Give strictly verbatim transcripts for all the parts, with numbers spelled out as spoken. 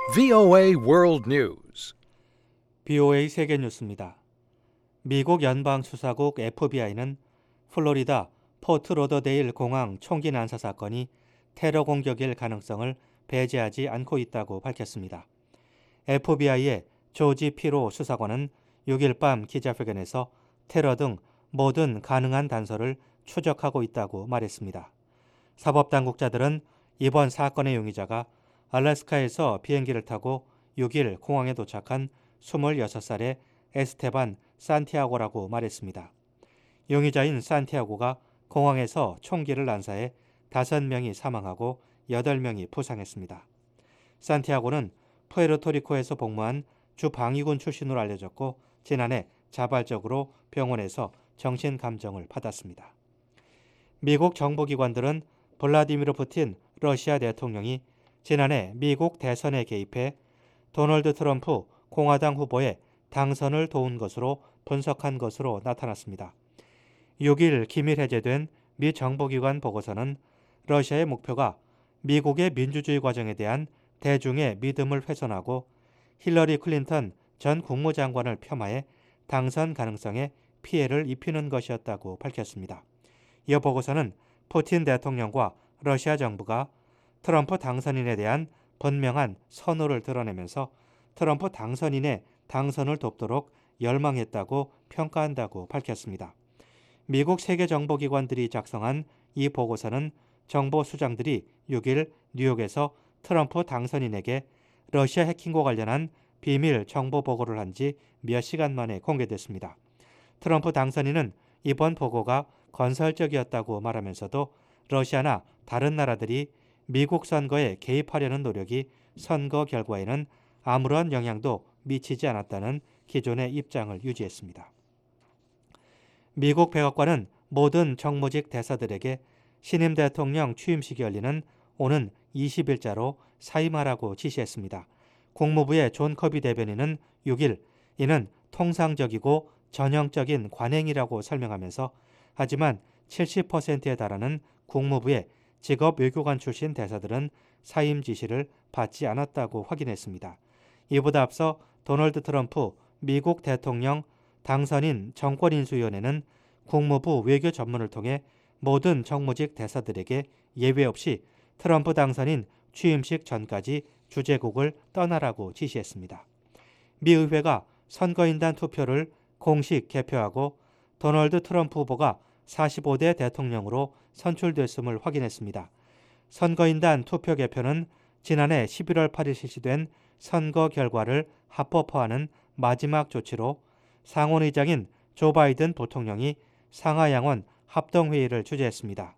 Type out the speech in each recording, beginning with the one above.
브이오에이 World News. 브이오에이 세계 뉴스입니다. 미국 연방수사국 에프비아이는 플로리다 포트 로더데일 공항 총기 난사 사건이 테러 공격일 가능성을 배제하지 않고 있다고 밝혔습니다. 에프비아이의 조지 피로 수사관은 육 일 밤 기자회견에서 테러 등 모든 가능한 단서를 추적하고 있다고 말했습니다. 사법당국자들은 이번 사건의 용의자가 알래스카에서 비행기를 타고 육 일 공항에 도착한 스물여섯 살의 에스테반 산티아고라고 말했습니다. 용의자인 산티아고가 공항에서 총기를 난사해 다섯 명이 사망하고 여덟 명이 부상했습니다. 산티아고는 푸에르토리코에서 복무한 주방위군 출신으로 알려졌고 지난해 자발적으로 병원에서 정신감정을 받았습니다. 미국 정보기관들은 블라디미르 푸틴 러시아 대통령이 지난해 미국 대선에 개입해 도널드 트럼프 공화당 후보의 당선을 도운 것으로 분석한 것으로 나타났습니다. 육 일 기밀 해제된 미 정보기관 보고서는 러시아의 목표가 미국의 민주주의 과정에 대한 대중의 믿음을 훼손하고 힐러리 클린턴 전 국무장관을 폄하해 당선 가능성에 피해를 입히는 것이었다고 밝혔습니다. 이어 보고서는 푸틴 대통령과 러시아 정부가 트럼프 당선인에 대한 분명한 선호를 드러내면서 트럼프 당선인의 당선을 돕도록 열망했다고 평가한다고 밝혔습니다. 미국 세계 정보기관들이 작성한 이 보고서는 정보 수장들이 육 일 뉴욕에서 트럼프 당선인에게 러시아 해킹과 관련한 비밀 정보 보고를 한 지 몇 시간 만에 공개됐습니다. 트럼프 당선인은 이번 보고가 건설적이었다고 말하면서도 러시아나 다른 나라들이 미국 선거에 개입하려는 노력이 선거 결과에는 아무런 영향도 미치지 않았다는 기존의 입장을 유지했습니다. 미국 백악관은 모든 정무직 대사들에게 신임 대통령 취임식이 열리는 오는 이십 일자로 사임하라고 지시했습니다. 국무부의 존 커비 대변인은 육 일 이는 통상적이고 전형적인 관행이라고 설명하면서 하지만 칠십 퍼센트에 달하는 국무부의 직업 외교관 출신 대사들은 사임 지시를 받지 않았다고 확인했습니다. 이보다 앞서 도널드 트럼프 미국 대통령 당선인 정권인수위원회는 국무부 외교 전문을 통해 모든 정무직 대사들에게 예외 없이 트럼프 당선인 취임식 전까지 주재국을 떠나라고 지시했습니다. 미 의회가 선거인단 투표를 공식 개표하고 도널드 트럼프 후보가 사십오 대 대통령으로 선출됐음을 확인했습니다. 선거인단 투표 개표는 지난해 십일월 팔일 실시된 선거 결과를 합법화하는 마지막 조치로 상원의장인 조 바이든 부통령이 상하양원 합동회의를 주재했습니다.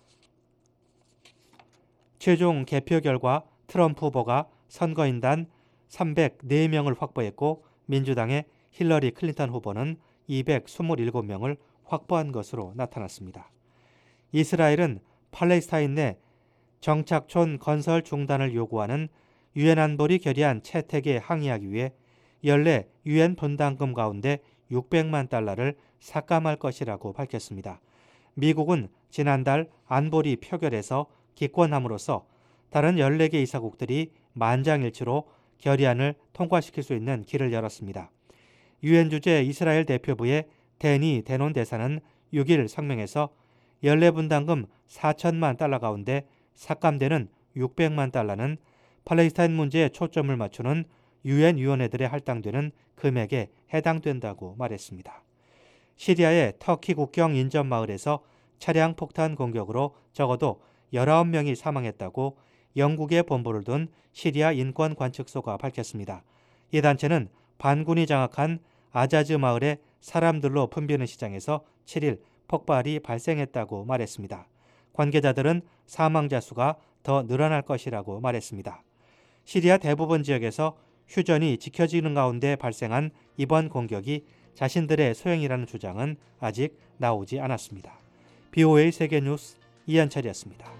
최종 개표 결과 트럼프 후보가 선거인단 삼백사 명을 확보했고 민주당의 힐러리 클린턴 후보는 이백이십칠 명을 확보한 것으로 나타났습니다. 이스라엘은 팔레스타인 내 정착촌 건설 중단을 요구하는 유엔 안보리 결의안 채택에 항의하기 위해 연례 유엔 분담금 가운데 육백만 달러를 삭감할 것이라고 밝혔습니다. 미국은 지난달 안보리 표결에서 기권함으로써 다른 열네 개 이사국들이 만장일치로 결의안을 통과시킬 수 있는 길을 열었습니다. 유엔 주재 이스라엘 대표부의 데니 데논 대사는 육 일 성명에서 연례 분담금 사천만 달러 가운데 삭감되는 육백만 달러는 팔레스타인 문제에 초점을 맞추는 유엔 위원회들에 할당되는 금액에 해당된다고 말했습니다. 시리아의 터키 국경 인접 마을에서 차량 폭탄 공격으로 적어도 열아홉 명이 사망했다고 영국의 본부를 둔 시리아 인권관측소가 밝혔습니다. 이 단체는 반군이 장악한 아자즈 마을의 사람들로 붐비는 시장에서 칠 일 폭발이 발생했다고 말했습니다. 관계자들은 사망자 수가 더 늘어날 것이라고 말했습니다. 시리아 대부분 지역에서 휴전이 지켜지는 가운데 발생한 이번 공격이 자신들의 소행이라는 주장은 아직 나오지 않았습니다. 브이오에이 세계뉴스 이한철이었습니다.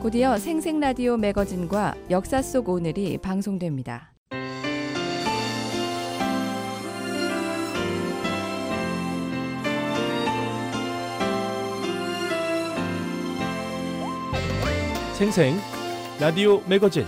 곧이어 생생라디오 매거진과 역사 속 오늘이 방송됩니다. 생생 라디오 매거진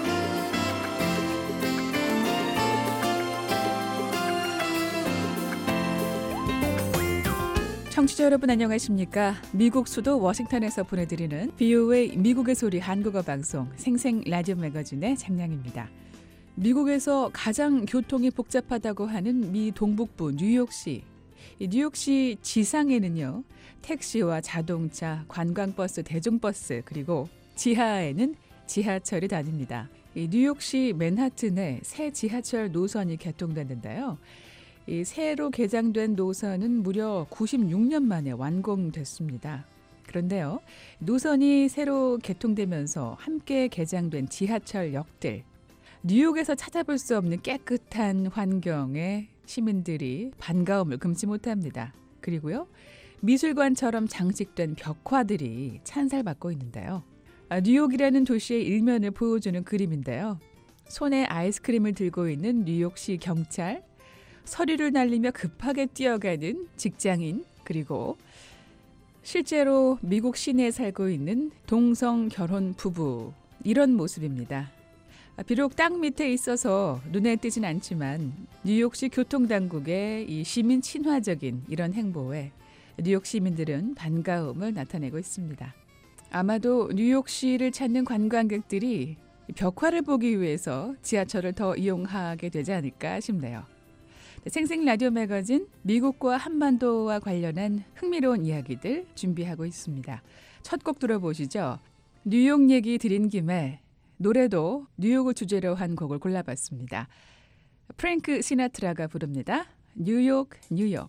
청취자 여러분 안녕하십니까? 미국 수도 워싱턴에서 보내드리는 비오에이 미국의 소리 한국어 방송 생생 라디오 매거진의 장량입니다. 미국에서 가장 교통이 복잡하다고 하는 미 동북부 뉴욕시. 이 뉴욕시 지상에는요, 택시와 자동차, 관광버스, 대중버스, 그리고 지하에는 지하철이 다닙니다. 이 뉴욕시 맨하튼에 새 지하철 노선이 개통됐는데요. 이 새로 개장된 노선은 무려 구십육 년 만에 완공됐습니다. 그런데요, 노선이 새로 개통되면서 함께 개장된 지하철 역들, 뉴욕에서 찾아볼 수 없는 깨끗한 환경에 시민들이 반가움을 금치 못합니다. 그리고요, 미술관처럼 장식된 벽화들이 찬살받고 있는데요. 아, 뉴욕이라는 도시의 일면을 보여주는 그림인데요. 손에 아이스크림을 들고 있는 뉴욕시 경찰, 서류를 날리며 급하게 뛰어가는 직장인, 그리고 실제로 미국 시내에 살고 있는 동성 결혼 부부, 이런 모습입니다. 비록 땅 밑에 있어서 눈에 띄진 않지만 뉴욕시 교통당국의 이 시민 친화적인 이런 행보에 뉴욕 시민들은 반가움을 나타내고 있습니다. 아마도 뉴욕시를 찾는 관광객들이 벽화를 보기 위해서 지하철을 더 이용하게 되지 않을까 싶네요. 생생 라디오 매거진, 미국과 한반도와 관련한 흥미로운 이야기들 준비하고 있습니다. 첫 곡 들어보시죠. 뉴욕 얘기 드린 김에 노래도 뉴욕을 주제로 한 곡을 골라봤습니다. 프랭크 시나트라가 부릅니다. 뉴욕, 뉴욕.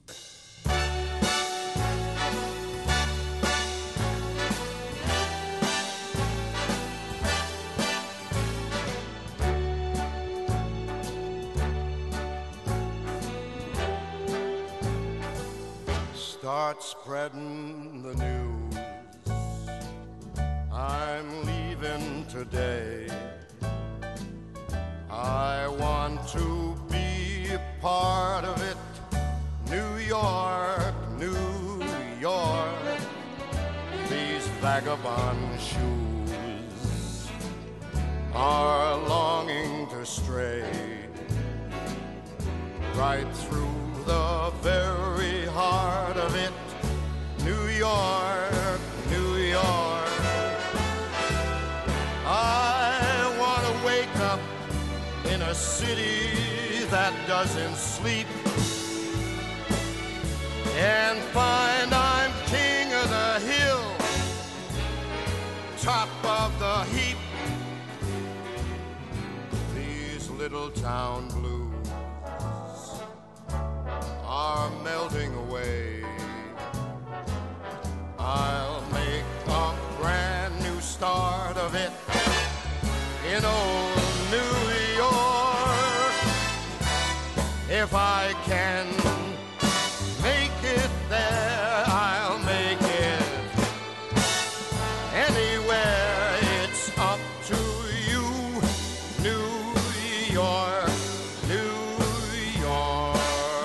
Start spreading the news. I'm leaving today. I want to be a part of it. New York, New York. These vagabond shoes are longing to stray right through the very heart of it. New York, New York. I want to wake up in a city that doesn't sleep and find I'm king of the hill, top of the heap. These little town blues are melting away. I'll make a brand new start of it in old New York. If I can make it there, I'll make it anywhere. It's up to you, New York, New York.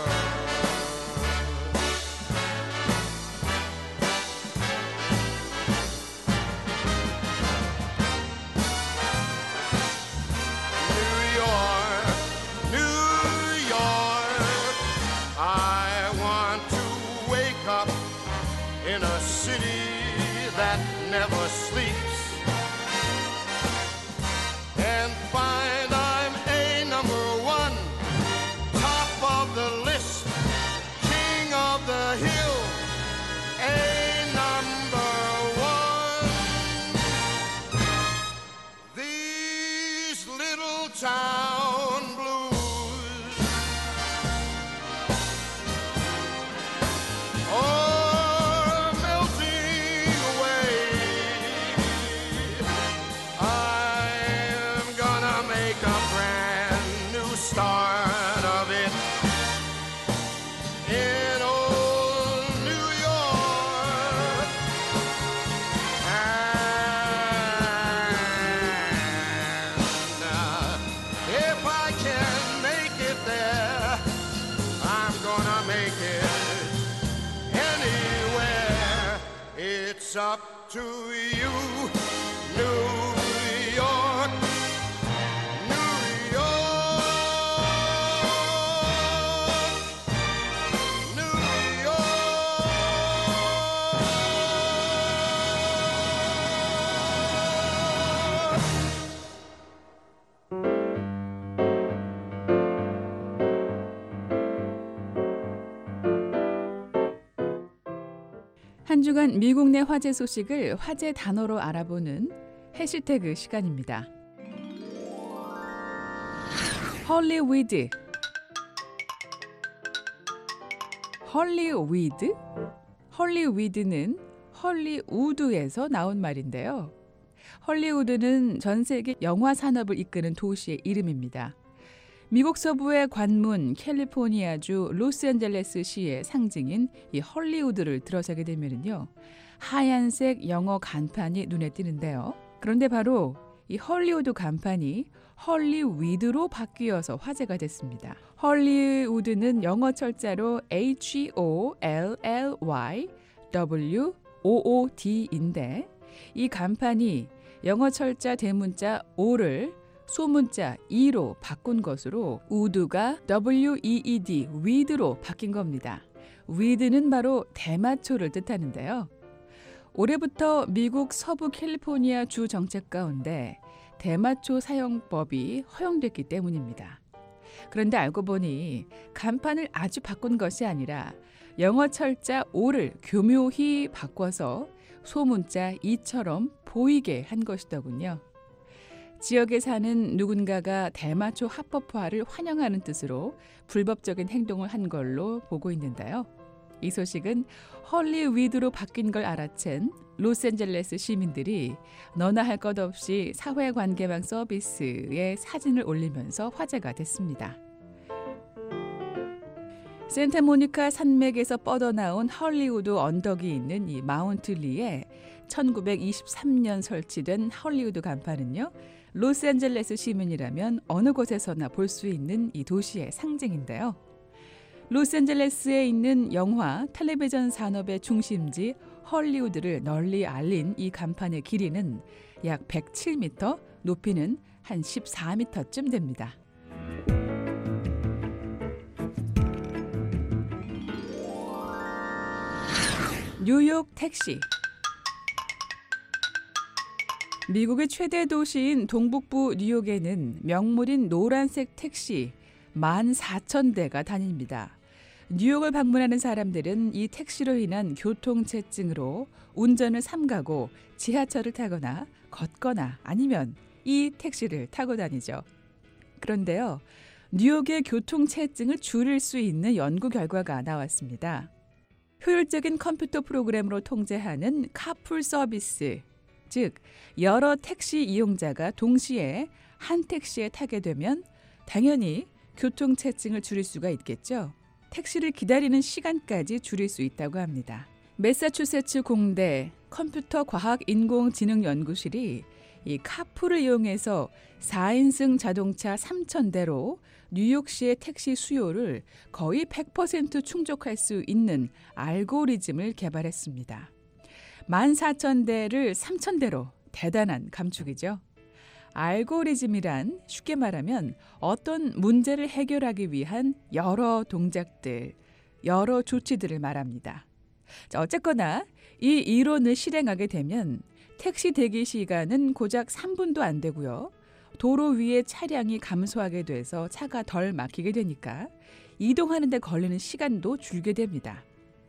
In a city that never sleeps and find I'm a number one, top of the list, king of the hill, a number one. These little town blues, oh, take it anywhere. It's up to you, New York, New York, New York. 한 주간 미국 내 화제 소식을 화제 단어로 알아보는 해시태그 시간입니다. 헐리우드. 헐리우드? 헐리우드는 헐리우드에서 나온 말인데요. 헐리우드는 전 세계 영화 산업을 이끄는 도시의 이름입니다. 미국 서부의 관문 캘리포니아주 로스앤젤레스시의 상징인 이 헐리우드를 들어서게 되면요, 하얀색 영어 간판이 눈에 띄는데요. 그런데 바로 이 헐리우드 간판이 헐리위드로 바뀌어서 화제가 됐습니다. 헐리우드는 영어 철자로 에이치 오 엘 엘 와이 더블유 오 오 디인데 이 간판이 영어 철자 대문자 O를 소문자 E로 바꾼 것으로 우드가 더블유 이 이 디, 위드로 바뀐 겁니다. 위드는 바로 대마초를 뜻하는데요. 올해부터 미국 서부 캘리포니아 주 정책 가운데 대마초 사용법이 허용됐기 때문입니다. 그런데 알고 보니 간판을 아주 바꾼 것이 아니라 영어 철자 O를 교묘히 바꿔서 소문자 E처럼 보이게 한 것이더군요. 지역에 사는 누군가가 대마초 합법화를 환영하는 뜻으로 불법적인 행동을 한 걸로 보고 있는데요. 이 소식은 헐리위드로 바뀐 걸 알아챈 로스앤젤레스 시민들이 너나 할 것 없이 사회관계망 서비스에 사진을 올리면서 화제가 됐습니다. 산타모니카 산맥에서 뻗어나온 헐리우드 언덕이 있는 이 마운트 리에 천구백이십삼 년 설치된 헐리우드 간판은요, 로스앤젤레스 시민이라면 어느 곳에서나 볼 수 있는 이 도시의 상징인데요. 로스앤젤레스에 있는 영화, 텔레비전 산업의 중심지 헐리우드를 널리 알린 이 간판의 길이는 약 백칠 미터, 높이는 한 십사 미터쯤 됩니다. 뉴욕 택시. 미국의 최대 도시인 동북부 뉴욕에는 명물인 노란색 택시 만 사천 대가 다닙니다. 뉴욕을 방문하는 사람들은 이 택시로 인한 교통체증으로 운전을 삼가고 지하철을 타거나 걷거나 아니면 이 택시를 타고 다니죠. 그런데요, 뉴욕의 교통체증을 줄일 수 있는 연구 결과가 나왔습니다. 효율적인 컴퓨터 프로그램으로 통제하는 카풀 서비스, 즉 여러 택시 이용자가 동시에 한 택시에 타게 되면 당연히 교통체증을 줄일 수가 있겠죠. 택시를 기다리는 시간까지 줄일 수 있다고 합니다. 매사추세츠 공대 컴퓨터 과학 인공지능 연구실이 이 카풀을 이용해서 사 인승 자동차 삼천 대로 뉴욕시의 택시 수요를 거의 백 퍼센트 충족할 수 있는 알고리즘을 개발했습니다. 만 사천 대를 삼천 대로 대단한 감축이죠. 알고리즘이란 쉽게 말하면 어떤 문제를 해결하기 위한 여러 동작들, 여러 조치들을 말합니다. 자, 어쨌거나 이 이론을 실행하게 되면 택시 대기 시간은 고작 삼 분도 안 되고요. 도로 위에 차량이 감소하게 돼서 차가 덜 막히게 되니까 이동하는 데 걸리는 시간도 줄게 됩니다.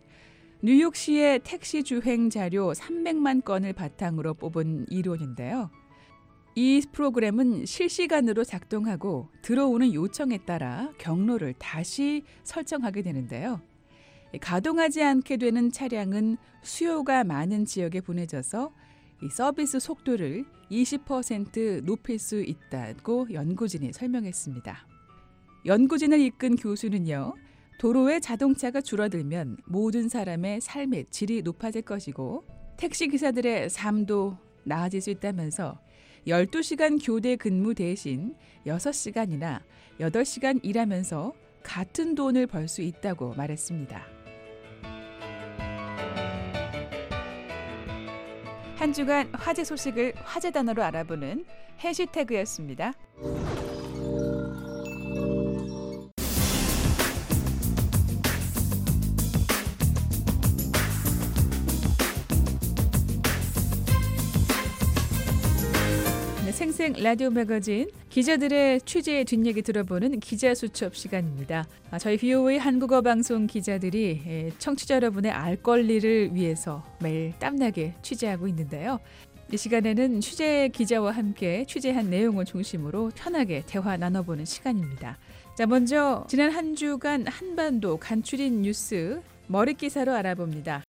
뉴욕시의 택시 주행 자료 삼백만 건을 바탕으로 뽑은 이론인데요. 이 프로그램은 실시간으로 작동하고 들어오는 요청에 따라 경로를 다시 설정하게 되는데요. 가동하지 않게 되는 차량은 수요가 많은 지역에 보내져서 이 서비스 속도를 이십 퍼센트 높일 수 있다고 연구진이 설명했습니다. 연구진을 이끈 교수는요, 도로에 자동차가 줄어들면 모든 사람의 삶의 질이 높아질 것이고 택시기사들의 삶도 나아질 수 있다면서 열두 시간 교대 근무 대신 여섯 시간이나 여덟 시간 일하면서 같은 돈을 벌 수 있다고 말했습니다. 한 주간 화제 소식을 화제 단어로 알아보는 해시태그였습니다. 생생 라디오 매거진 기자들의 취재 뒷얘기 들어보는 기자수첩 시간입니다. 저희 비오에이 한국어 방송 기자들이 청취자 여러분의 알 권리를 위해서 매일 땀나게 취재하고 있는데요. 이 시간에는 취재 기자와 함께 취재한 내용을 중심으로 편하게 대화 나눠보는 시간입니다. 자, 먼저 지난 한 주간 한반도 간추린 뉴스 머릿기사로 알아봅니다.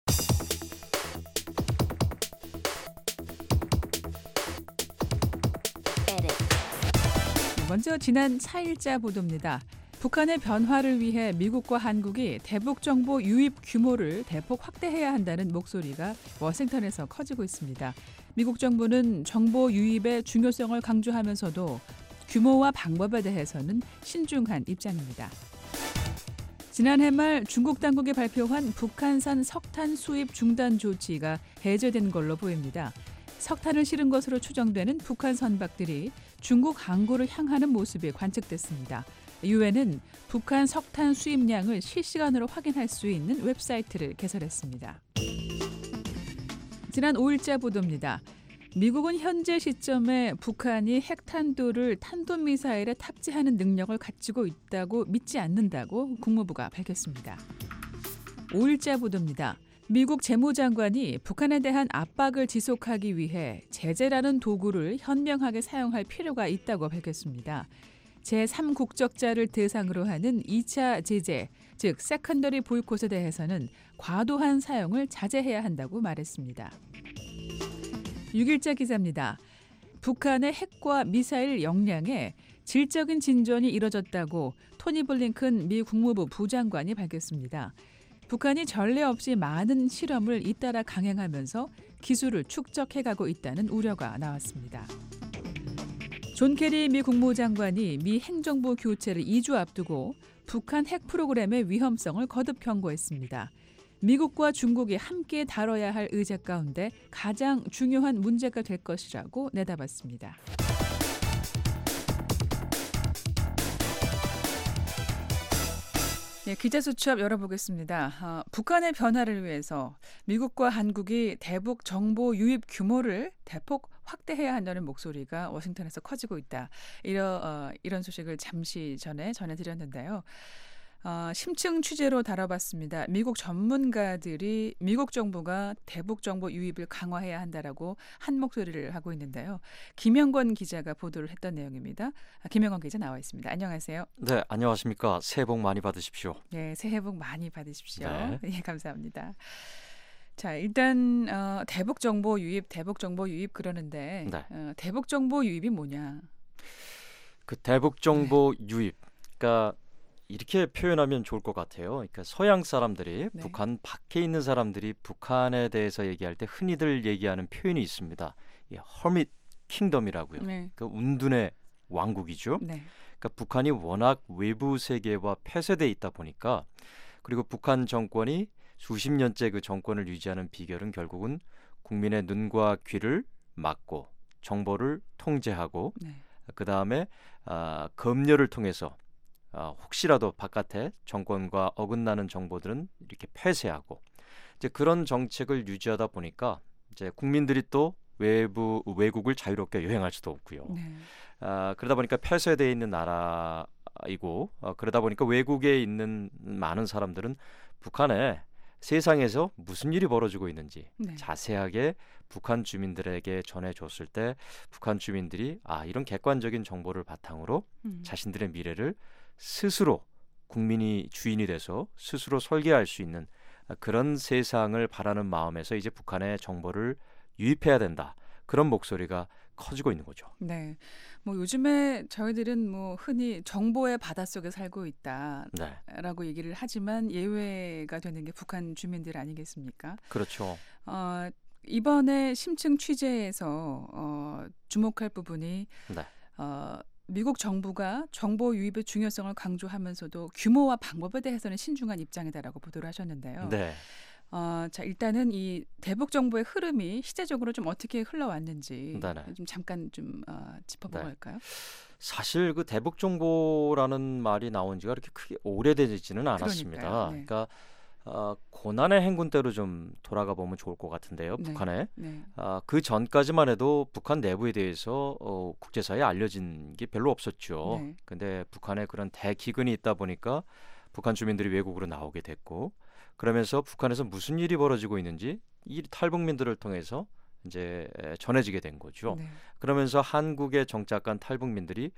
먼저 지난 사 일자 보도입니다. 북한의 변화를 위해 미국과 한국이 대북 정보 유입 규모를 대폭 확대해야 한다는 목소리가 워싱턴에서 커지고 있습니다. 미국 정부는 정보 유입의 중요성을 강조하면서도 규모와 방법에 대해서는 신중한 입장입니다. 지난해 말 중국 당국이 발표한 북한산 석탄 수입 중단 조치가 해제된 걸로 보입니다. 석탄을 실은 것으로 추정되는 북한 선박들이 중국 항구를 향하는 모습이 관측됐습니다. 유엔은 북한 석탄 수입량을 실시간으로 확인할 수 있는 웹사이트를 개설했습니다. 지난 오 일자 보도입니다. 미국은 현재 시점에 북한이 핵탄두를 탄도미사일에 탑재하는 능력을 가지고 있다고 믿지 않는다고 국무부가 밝혔습니다. 오 일자 보도입니다. 미국 재무장관이 북한에 대한 압박을 지속하기 위해 제재라는 도구를 현명하게 사용할 필요가 있다고 밝혔습니다. 제삼 국적자를 대상으로 하는 이 차 제재, 즉 세컨더리 보이콧에 대해서는 과도한 사용을 자제해야 한다고 말했습니다. 육 일자 기사입니다. 북한의 핵과 미사일 역량에 질적인 진전이 이뤄졌다고 토니 블링컨 미 국무부 부장관이 밝혔습니다. 북한이 전례 없이 많은 실험을 잇따라 강행하면서 기술을 축적해가고 있다는 우려가 나왔습니다. 존 케리 미 국무장관이 미 행정부 교체를 이 주 앞두고 북한 핵 프로그램의 위험성을 거듭 경고했습니다. 미국과 중국이 함께 다뤄야 할 의제 가운데 가장 중요한 문제가 될 것이라고 내다봤습니다. 네, 기자수첩 열어보겠습니다. 어, 북한의 변화를 위해서 미국과 한국이 대북 정보 유입 규모를 대폭 확대해야 한다는 목소리가 워싱턴에서 커지고 있다. 이런, 어, 이런 소식을 잠시 전에 전해드렸는데요. 어, 심층 취재로 다뤄봤습니다. 미국 전문가들이 미국 정부가 대북 정보 유입을 강화해야 한다라고 한 목소리를 하고 있는데요. 김영권 기자가 보도를 했던 내용입니다. 김영권 기자 나와 있습니다. 안녕하세요. 네, 안녕하십니까. 새해 복 많이 받으십시오. 네, 새해 복 많이 받으십시오. 네, 네 감사합니다. 자, 일단 어, 대북 정보 유입, 대북 정보 유입 그러는데 네. 어, 대북 정보 유입이 뭐냐? 그 대북 정보 네. 유입, 그러니까 이렇게 표현하면 좋을 것 같아요. 그러니까 서양 사람들이 네. 북한 밖에 있는 사람들이 북한에 대해서 얘기할 때 흔히들 얘기하는 표현이 있습니다. 이 허밋 킹덤이라고요. 네. 그 운둔의 왕국이죠. 네. 그러니까 북한이 워낙 외부 세계와 폐쇄돼 있다 보니까 그리고 북한 정권이 수십 년째 그 정권을 유지하는 비결은 결국은 국민의 눈과 귀를 막고 정보를 통제하고 네. 그 다음에 아, 검열을 통해서 아, 혹시라도 바깥에 정권과 어긋나는 정보들은 이렇게 폐쇄하고 이제 그런 정책을 유지하다 보니까 이제 국민들이 또 외부 외국을 자유롭게 여행할 수도 없고요. 네. 아, 그러다 보니까 폐쇄되어 있는 나라이고 어, 그러다 보니까 외국에 있는 많은 사람들은 북한에 세상에서 무슨 일이 벌어지고 있는지 네. 자세하게 북한 주민들에게 전해줬을 때 북한 주민들이 아 이런 객관적인 정보를 바탕으로 음. 자신들의 미래를 스스로 국민이 주인이 돼서 스스로 설계할 수 있는 그런 세상을 바라는 마음에서 이제 북한의 정보를 유입해야 된다. 그런 목소리가 커지고 있는 거죠. 네, 뭐 요즘에 저희들은 뭐 흔히 정보의 바닷속에 살고 있다라고 네. 얘기를 하지만 예외가 되는 게 북한 주민들 아니겠습니까? 그렇죠. 어, 이번에 심층 취재에서 어, 주목할 부분이 네. 어, 미국 정부가 정보 유입의 중요성을 강조하면서도 규모와 방법에 대해서는 신중한 입장이다라고 보도를 하셨는데요. 네. 어, 자 일단은 이 대북 정보의 흐름이 시대적으로 좀 어떻게 흘러왔는지 네네. 좀 잠깐 좀 어, 짚어보고 네. 할까요? 사실 그 대북 정보라는 말이 나온 지가 그렇게 크게 오래되지는 않았습니다. 그러니까요. 네. 그러니까 어, 고난의 행군 때로 좀 돌아가 보면 좋을 것 같은데요. 네. 북한에 네. 아, 그 전까지만 해도 북한 내부에 대해서 어, 국제사회에 알려진 게 별로 없었죠. 네. 근데 북한에 그런 대기근이 있다 보니까 북한 주민들이 외국으로 나오게 됐고, 그러면서 북한에서 무슨 일이 벌어지고 있는지 이 탈북민들을 통해서 이제 전해지게 된 거죠. 네. 그러면서 한국에 정착한 탈북민들이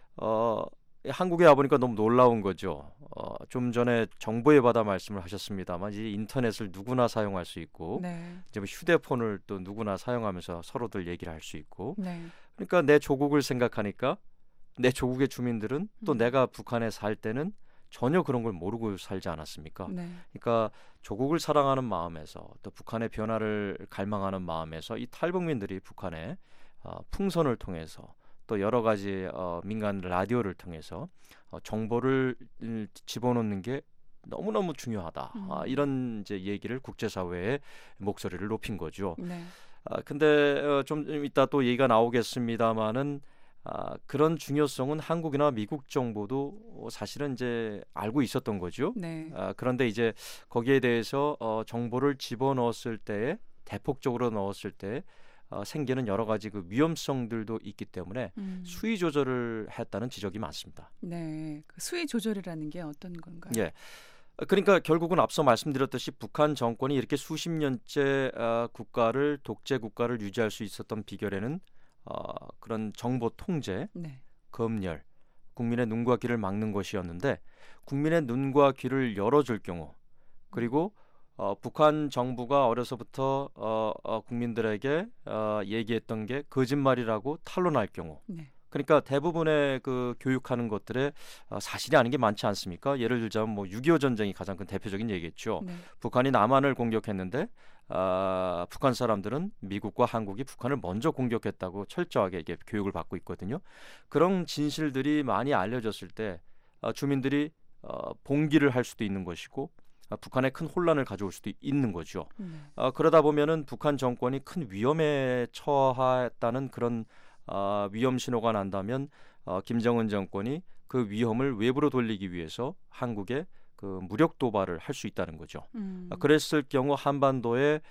어, 한국에 와보니까 너무 놀라운 거죠. 어, 좀 전에 정보의 바다 말씀을 하셨습니다만 이제 인터넷을 누구나 사용할 수 있고 네. 이제 뭐 휴대폰을 또 누구나 사용하면서 서로들 얘기를 할 수 있고, 네. 그러니까 내 조국을 생각하니까 내 조국의 주민들은 또 음. 내가 북한에 살 때는 전혀 그런 걸 모르고 살지 않았습니까? 네. 그러니까 조국을 사랑하는 마음에서 또 북한의 변화를 갈망하는 마음에서 이 탈북민들이 북한의 어, 풍선을 통해서 또 여러 가지 어, 민간 라디오를 통해서 어, 정보를 음, 집어넣는 게 너무너무 중요하다. 음. 아, 이런 이제 얘기를 국제사회의 목소리를 높인 거죠. 네. 아, 근데 어, 좀 이따 또 얘기가 나오겠습니다마는 아, 그런 중요성은 한국이나 미국 정부도 어, 사실은 이제 알고 있었던 거죠. 네. 아, 그런데 이제 거기에 대해서 어, 정보를 집어넣었을 때에 대폭적으로 넣었을 때 어, 생기는 여러 가지 그 위험성들도 있기 때문에 음. 수위 조절을 했다는 지적이 많습니다. 네. 그 수위 조절이라는 게 어떤 건가요? 예. 어, 그러니까 결국은 앞서 말씀드렸듯이 북한 정권이 이렇게 수십 년째 어, 국가를 독재 국가를 유지할 수 있었던 비결에는 어, 그런 정보 통제, 네. 검열, 국민의 눈과 귀를 막는 것이었는데, 국민의 눈과 귀를 열어줄 경우, 그리고 어, 북한 정부가 어려서부터 어, 어, 국민들에게 어, 얘기했던 게 거짓말이라고 탄로날 경우, 네. 그러니까 대부분의 그 교육하는 것들에 어, 사실이 아닌 게 많지 않습니까? 예를 들자면 뭐 육이오 전쟁이 가장 큰 대표적인 얘기겠죠. 네. 북한이 남한을 공격했는데 아, 북한 사람들은 미국과 한국이 북한을 먼저 공격했다고 철저하게 이게 교육을 받고 있거든요. 그런 진실들이 많이 알려졌을 때 어, 주민들이 어, 봉기를 할 수도 있는 것이고 어, 북한에 큰 혼란을 가져올 수도 있는 거죠. 네. 어, 그러다 보면은 북한 정권이 큰 위험에 처했다는 그런 어, 위험 신호가 난다면 어, 김정은 정권이 그 위험을 외부로 돌리기 위해서 한국에 그 무력 도발을 할 수 있다는 거죠. 음. 아, 그랬을 경우 한반도에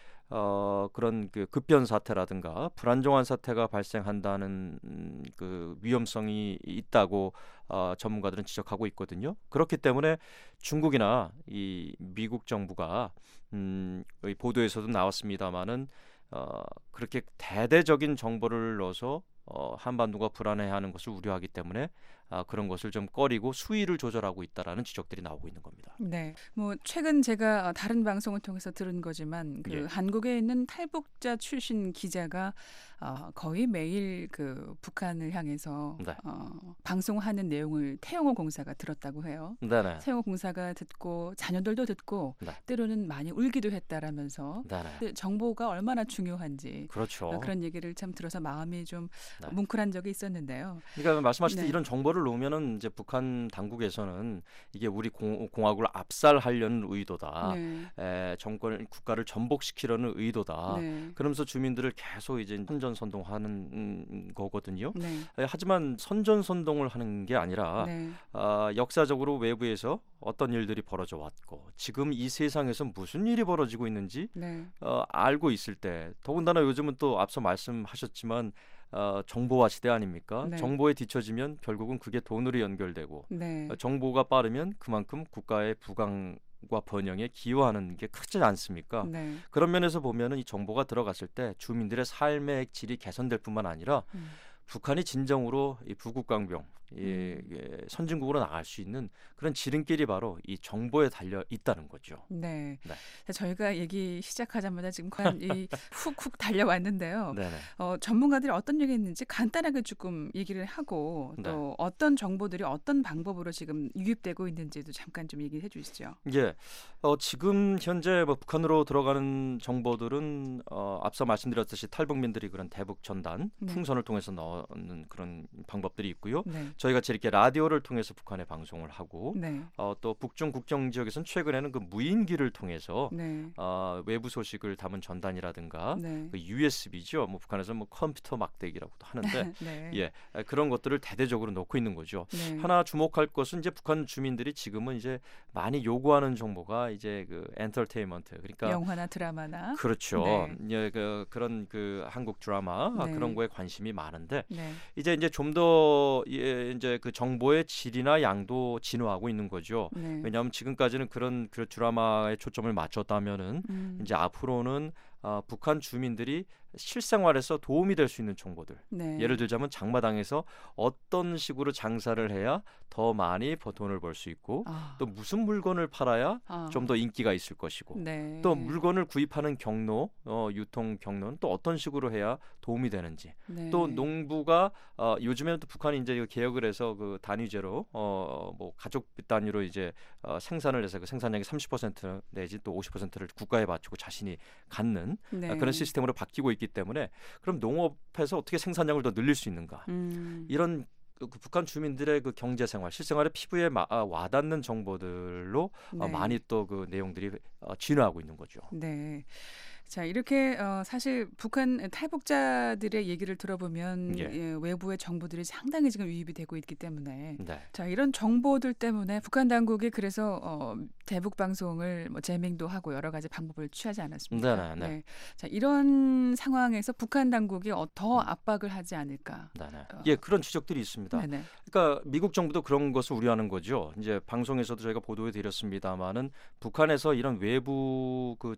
어, 그런 그 급변 사태라든가 불안정한 사태가 발생한다는 음, 그 위험성이 있다고 어, 전문가들은 지적하고 있거든요. 그렇기 때문에 중국이나 이 미국 정부가 음, 이 보도에서도 나왔습니다마는 어, 그렇게 대대적인 정보를 넣어서 어, 한반도가 불안해하는 것을 우려하기 때문에 아, 그런 것을 좀 꺼리고 수위를 조절하고 있다라는 지적들이 나오고 있는 겁니다. 네, 뭐 최근 제가 다른 방송을 통해서 들은 거지만 그 예. 한국에 있는 탈북자 출신 기자가 어, 거의 매일 그 북한을 향해서 네. 어, 방송하는 내용을 태영호 공사가 들었다고 해요. 네네. 태영호 공사가 듣고 자녀들도 듣고 네. 때로는 많이 울기도 했다라면서 네네. 근데 정보가 얼마나 중요한지 그렇죠. 어, 그런 얘기를 참 들어서 마음이 좀 네. 뭉클한 적이 있었는데요. 그러니까 말씀하신 네. 이런 정보를 놓으면은 이제 북한 당국에서는 이게 우리 공, 공화국을 압살하려는 의도다. 네. 에, 정권 국가를 전복시키려는 의도다. 네. 그러면서 주민들을 계속 이제 선전선동하는 음, 거거든요. 네. 에, 하지만 선전선동을 하는 게 아니라 네. 아, 역사적으로 외부에서 어떤 일들이 벌어져 왔고 지금 이 세상에서 무슨 일이 벌어지고 있는지 네. 어, 알고 있을 때, 더군다나 요즘은 또 앞서 말씀하셨지만 어, 정보화 시대 아닙니까? 네. 정보에 뒤처지면 결국은 그게 돈으로 연결되고 네. 어, 정보가 빠르면 그만큼 국가의 부강과 번영에 기여하는 게 크지 않습니까? 네. 그런 면에서 보면은 이 정보가 들어갔을 때 주민들의 삶의 질이 개선될 뿐만 아니라 음. 북한이 진정으로 이 부국강병 예, 음. 예, 선진국으로 나갈 수 있는 그런 지름길이 바로 이 정보에 달려 있다는 거죠. 네. 네. 자, 저희가 얘기 시작하자마자 지금 과연 이 훅훅 달려왔는데요. 네네. 어, 전문가들이 어떤 얘기했는지 간단하게 조금 얘기를 하고 또 네. 어떤 정보들이 어떤 방법으로 지금 유입되고 있는지도 잠깐 좀 얘기해 주시죠. 예, 어, 지금 현재 뭐 북한으로 들어가는 정보들은 어, 앞서 말씀드렸듯이 탈북민들이 그런 대북 전단, 네. 풍선을 통해서 넣는 그런 방법들이 있고요. 네. 저희가 이렇게 라디오를 통해서 북한에 방송을 하고 네. 어, 또 북중 국경 지역에서는 최근에는 그 무인기를 통해서 네. 어, 외부 소식을 담은 전단이라든가 네. 그 유에스비죠. 뭐 북한에서 뭐 컴퓨터 막대기라고도 하는데 네. 예, 그런 것들을 대대적으로 놓고 있는 거죠. 네. 하나 주목할 것은 이제 북한 주민들이 지금은 이제 많이 요구하는 정보가 이제 그 엔터테인먼트, 그러니까 영화나 드라마나 그렇죠. 네. 예, 그, 그런 그 한국 드라마 아, 네. 그런 거에 관심이 많은데 네. 이제 이제 좀 더 예, 이제 그 정보의 질이나 양도 진화하고 있는 거죠. 네. 왜냐하면 지금까지는 그런 그 드라마에 초점을 맞췄다면은 음. 이제 앞으로는 어, 북한 주민들이 실생활에서 도움이 될 수 있는 정보들. 네. 예를 들자면 장마당에서 어떤 식으로 장사를 해야 더 많이 버- 돈을 벌 수 있고 아. 또 무슨 물건을 팔아야 아. 좀 더 인기가 있을 것이고 네. 또 물건을 구입하는 경로, 어, 유통 경로는 또 어떤 식으로 해야 도움이 되는지 네. 또 농부가 어, 요즘에는 또 북한이 이제 개혁을 해서 그 단위제로 어, 뭐 가족 단위로 이제 어, 생산을 해서 그 생산량의 삼십 퍼센트 내지 또 오십 퍼센트를 국가에 바치고 자신이 갖는 네. 아, 그런 시스템으로 바뀌고 있기 때문에 그럼 농업에서 어떻게 생산량을 더 늘릴 수 있는가 음. 이런 그, 그 북한 주민들의 그 경제 생활 실생활의 피부에 마, 아, 와닿는 정보들로 어, 네. 많이 또 그 내용들이 어, 진화하고 있는 거죠. 네. 자, 이렇게 어, 사실 북한 탈북자들의 얘기를 들어보면 예. 예, 외부의 정보들이 상당히 지금 유입이 되고 있기 때문에 네. 자, 이런 정보들 때문에 북한 당국이 그래서 어, 대북 방송을 뭐 재맹도 하고 여러 가지 방법을 취하지 않았습니까? 네, 네, 네. 자, 이런 상황에서 북한 당국이 어, 더 압박을 하지 않을까? 네, 네. 어. 예, 그런 지적들이 있습니다. 네네. 그러니까 미국 정부도 그런 것을 우려하는 거죠. 이제 방송에서도 저희가 보도해 드렸습니다마는 북한에서 이런 외부 그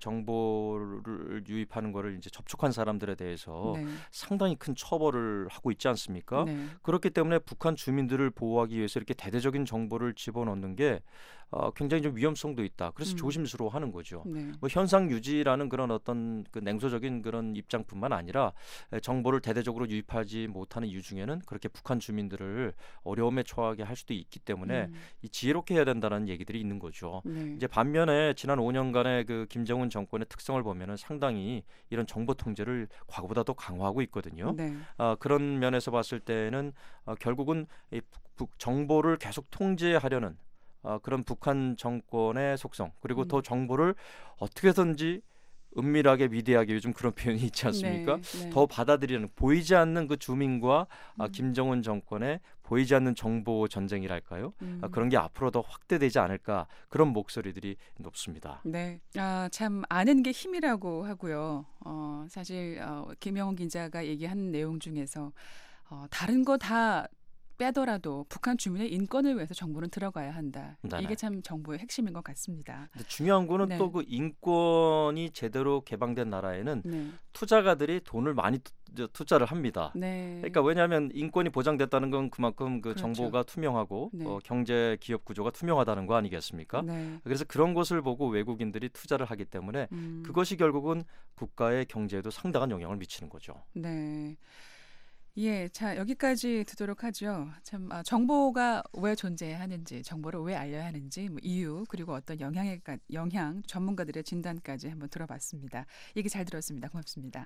정보를 유입하는 거를 이제 접촉한 사람들에 대해서 네. 상당히 큰 처벌을 하고 있지 않습니까? 네. 그렇기 때문에 북한 주민들을 보호하기 위해서 이렇게 대대적인 정보를 집어넣는 게 어, 굉장히 좀 위험성도 있다. 그래서 음. 조심스러워하는 거죠. 네. 뭐 현상 유지라는 그런 어떤 그 냉소적인 그런 입장뿐만 아니라 에, 정보를 대대적으로 유입하지 못하는 이유 중에는 그렇게 북한 주민들을 어려움에 처하게 할 수도 있기 때문에 음. 이 지혜롭게 해야 된다는 얘기들이 있는 거죠. 네. 이제 반면에 지난 오 년간의 그 김정은 정권의 특성을 보면은 상당히 이런 정보 통제를 과거보다 더 강화하고 있거든요. 네. 어, 그런 면에서 봤을 때는 어, 결국은 이 북, 정보를 계속 통제하려는 어, 그런 북한 정권의 속성 그리고 음. 더 정보를 어떻게든지 은밀하게 위대하게 요즘 그런 표현이 있지 않습니까? 네. 네. 더 받아들이는 보이지 않는 그 주민과 아, 음. 김정은 정권의 보이지 않는 정보 전쟁이랄까요? 음. 아, 그런 게 앞으로 더 확대되지 않을까 그런 목소리들이 높습니다. 네, 아, 참 아는 게 힘이라고 하고요. 어, 사실 어, 김영훈 기자가 얘기한 내용 중에서 어, 다른 거 다 빼더라도 북한 주민의 인권을 위해서 정보는 들어가야 한다. 네네. 이게 참 정보의 핵심인 것 같습니다. 근데 중요한 거는 네. 또 그 인권이 제대로 개방된 나라에는 네, 투자가들이 돈을 많이 투, 투자를 합니다. 네, 그러니까 왜냐하면 인권이 보장됐다는 건 그만큼 그 그렇죠. 정보가 투명하고 네. 어, 경제 기업 구조가 투명하다는 거 아니겠습니까? 네, 그래서 그런 것을 보고 외국인들이 투자를 하기 때문에 음, 그것이 결국은 국가의 경제에도 상당한 영향을 미치는 거죠. 네. 예, 자 여기까지 듣도록 하죠. 참 아, 정보가 왜 존재하는지, 정보를 왜 알려야 하는지, 뭐 이유 그리고 어떤 영향에 영향 전문가들의 진단까지 한번 들어봤습니다. 얘기 잘 들었습니다. 고맙습니다.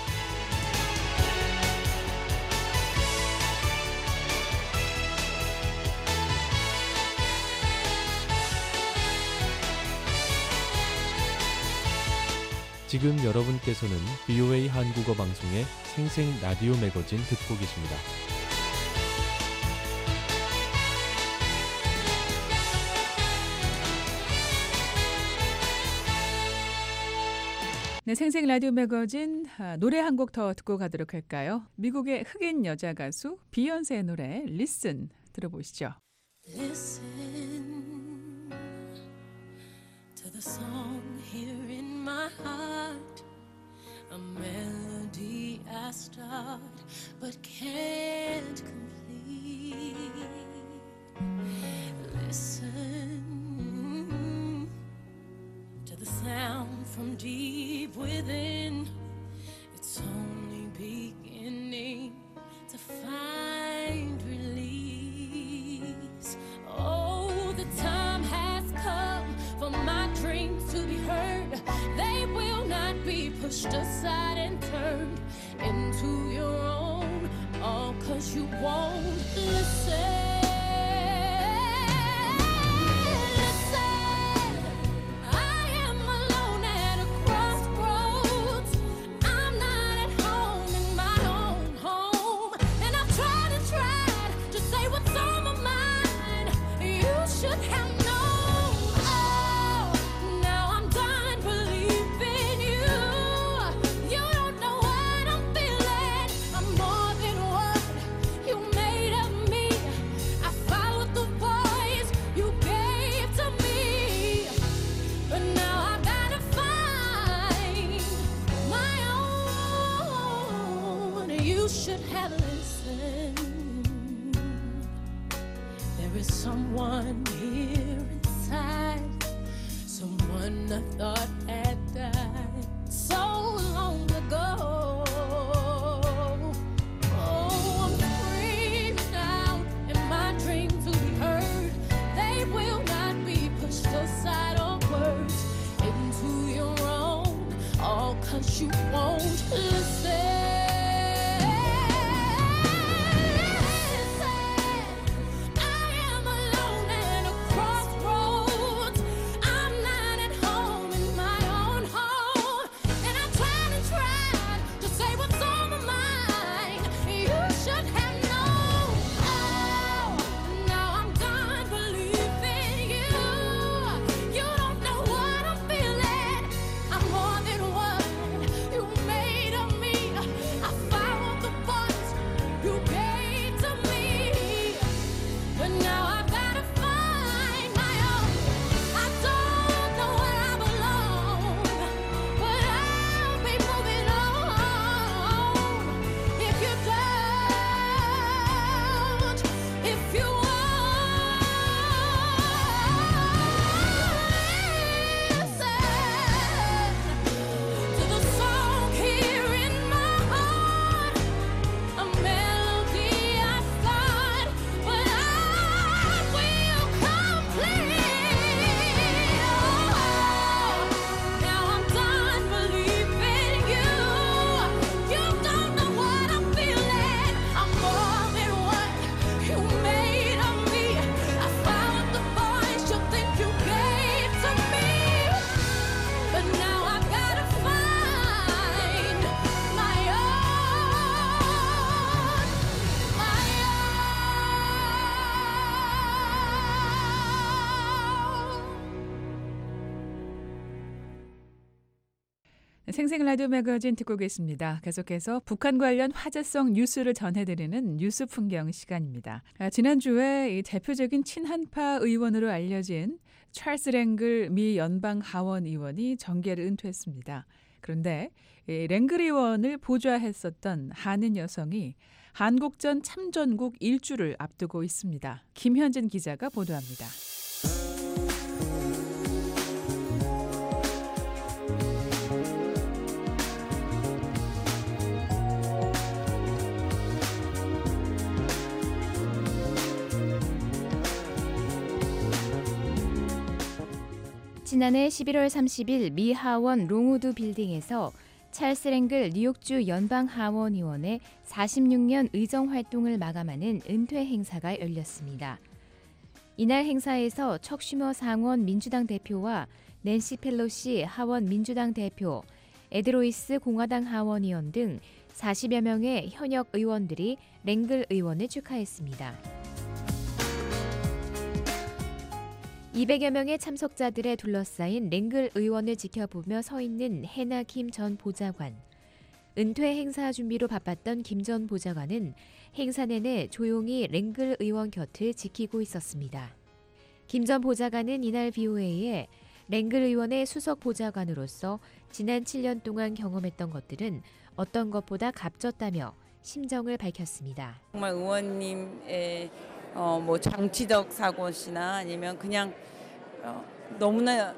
지금 여러분께서는 브이오에이 한국어 방송의 생생 라디오 매거진 듣고 계십니다. 네, 생생 라디오 매거진 아, 노래 한 곡 더 듣고 가도록 할까요? 미국의 흑인 여자 가수 비욘세의 노래 Listen 들어보시죠. Listen to the song here in my heart, a melody I start but can't complete. the sound from deep within. It's only beginning to find release. Oh, the time has come for my dreams to be heard. They will not be pushed aside and turned into your own, all 'cause you won't listen. You should have listened. There is someone here inside, someone I thought had died so long ago. Oh, I'm screaming out in my dreams to be heard. They will not be pushed aside or words into your own, all 'cause you won't listen. 생생 라디오 매거진 듣고 계십니다. 계속해서 북한 관련 화제성 뉴스를 전해드리는 뉴스 풍경 시간입니다. 아, 지난주에 이 대표적인 친한파 의원으로 알려진 찰스 랭글 미 연방 하원 의원이 정계를 은퇴했습니다. 그런데 이 랭글 의원을 보좌했었던 한인 여성이 한국전 참전국 일주를 앞두고 있습니다. 김현진 기자가 보도합니다. 지난해 십일월 삼십일 미 하원 롱우드 빌딩에서 찰스 랭글 뉴욕주 연방하원의원의 사십육 년 의정활동을 마감하는 은퇴 행사가 열렸습니다. 이날 행사에서 척 슈머 상원 민주당 대표와 낸시 펠로시 하원 민주당 대표, 에드 로이스 공화당 하원의원 등 사십여 명의 현역 의원들이 랭글 의원을 축하했습니다. 이백여 명의 참석자들에 둘러싸인 랭글 의원을 지켜보며 서 있는 해나 김 전 보좌관. 은퇴 행사 준비로 바빴던 김 전 보좌관은 행사 내내 조용히 랭글 의원 곁을 지키고 있었습니다. 김 전 보좌관은 이날 비오에이에 랭글 의원의 수석 보좌관으로서 지난 칠 년 동안 경험했던 것들은 어떤 것보다 값졌다며 심정을 밝혔습니다. 정말 의원님의 어, 뭐 정치적 사고시나 아니면 그냥 어, 너무나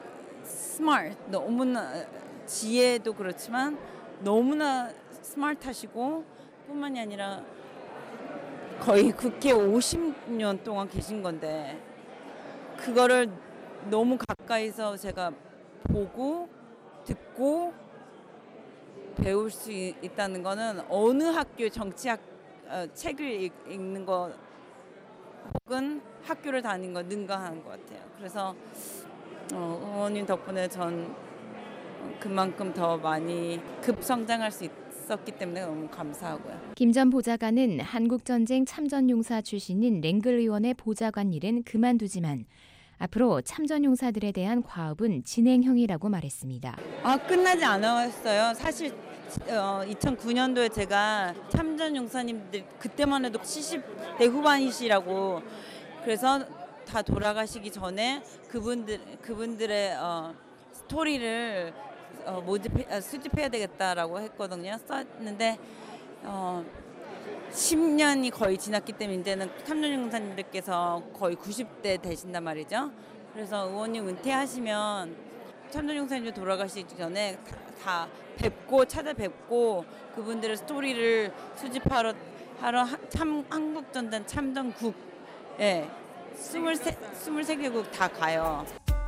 smart, 너무나 지혜도 그렇지만 너무나 스마트하시고 뿐만이 아니라 거의 국회 오십 년 동안 계신 건데 그거를 너무 가까이서 제가 보고 듣고 배울 수 있다는 거는 어느 학교 정치학 어, 책을 읽, 읽는 거 혹은 학교를 다니는 거 능가하는 것 같아요. 그래서 어, 의원님 덕분에 전 그만큼 더 많이 급성장할 수 있었기 때문에 너무 감사하고요. 김 전 보좌관은 한국전쟁 참전용사 출신인 랭글 의원의 보좌관 일은 그만두지만 앞으로 참전용사들에 대한 과업은 진행형이라고 말했습니다. 아, 끝나지 않았어요. 사실 어, 이천구 년도에 제가 참전용사님들 그때만 해도 칠십 대 후반이시라고 그래서 다 돌아가시기 전에 그분들 그분들의 어, 스토리를 어, 모집해 아, 수집해야 되겠다라고 했거든요. 썼는데 어, 십 년이 거의 지났기 때문에 이제는 참전용사님들께서 거의 구십 대 되신단 말이죠. 그래서 의원님 은퇴하시면 참전용사님들 돌아가시기 전에 다, 다 뵙고 찾아뵙고 그분들의 스토리를 수집하러 하러 참 한국전쟁 참전국 예 스물세 개국 다 가요.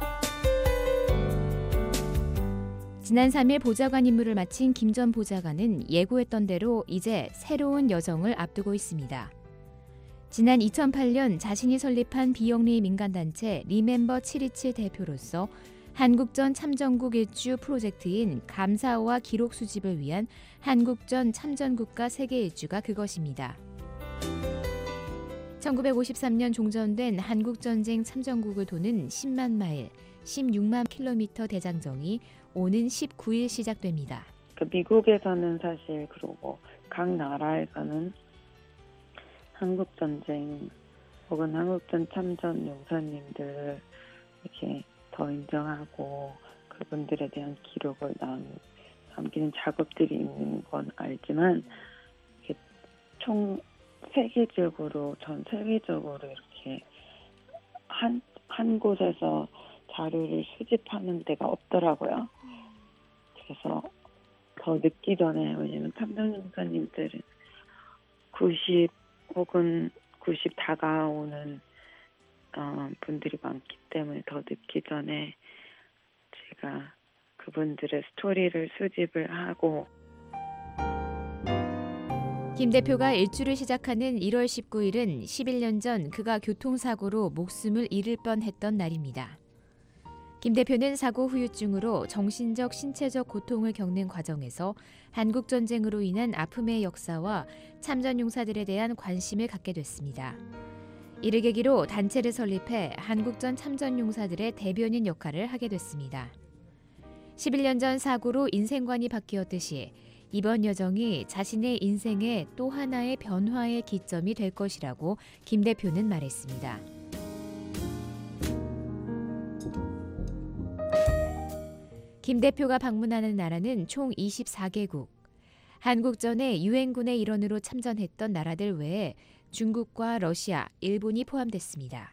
지난 삼 일 보좌관 임무를 마친 김 전 보좌관은 예고했던 대로 이제 새로운 여정을 앞두고 있습니다. 지난 이천팔 년 자신이 설립한 비영리 민간단체 리멤버 칠이칠 대표로서 한국전 참전국 일주 프로젝트인 감사와 기록 수집을 위한 한국전 참전국가 세계 일주가 그것입니다. 천구백오십삼 년 종전된 한국전쟁 참전국을 도는 십만 마일, 십육만 킬로미터 대장정이 오는 십구 일 시작됩니다. 그 미국에서는 사실 그리고 각 나라에서는 한국전쟁 혹은 한국전 참전 용사님들 이렇게 더 인정하고 그분들에 대한 기록을 남, 남기는 작업들이 있는 건 알지만 이렇게 총 세계적으로 전 세계적으로 이렇게 한, 한 곳에서 자료를 수집하는 데가 없더라고요. 그래서 더 늦기 전에 왜냐면 참전용사님들은 구십 혹은 구십 다가오는 어, 분들이 많기 때문에 더 늦기 전에 제가 그분들의 스토리를 수집을 하고 김 대표가 일주를 시작하는 일월 십구 일은 십일 년 전 그가 교통사고로 목숨을 잃을 뻔했던 날입니다. 김 대표는 사고 후유증으로 정신적, 신체적 고통을 겪는 과정에서 한국전쟁으로 인한 아픔의 역사와 참전용사들에 대한 관심을 갖게 됐습니다. 이를 계기로 단체를 설립해 한국전 참전용사들의 대변인 역할을 하게 됐습니다. 십일 년 전 사고로 인생관이 바뀌었듯이 이번 여정이 자신의 인생의 또 하나의 변화의 기점이 될 것이라고 김 대표는 말했습니다. 김 대표가 방문하는 나라는 총 이십사 개국. 한국전에 유엔군의 일원으로 참전했던 나라들 외에 중국과 러시아, 일본이 포함됐습니다.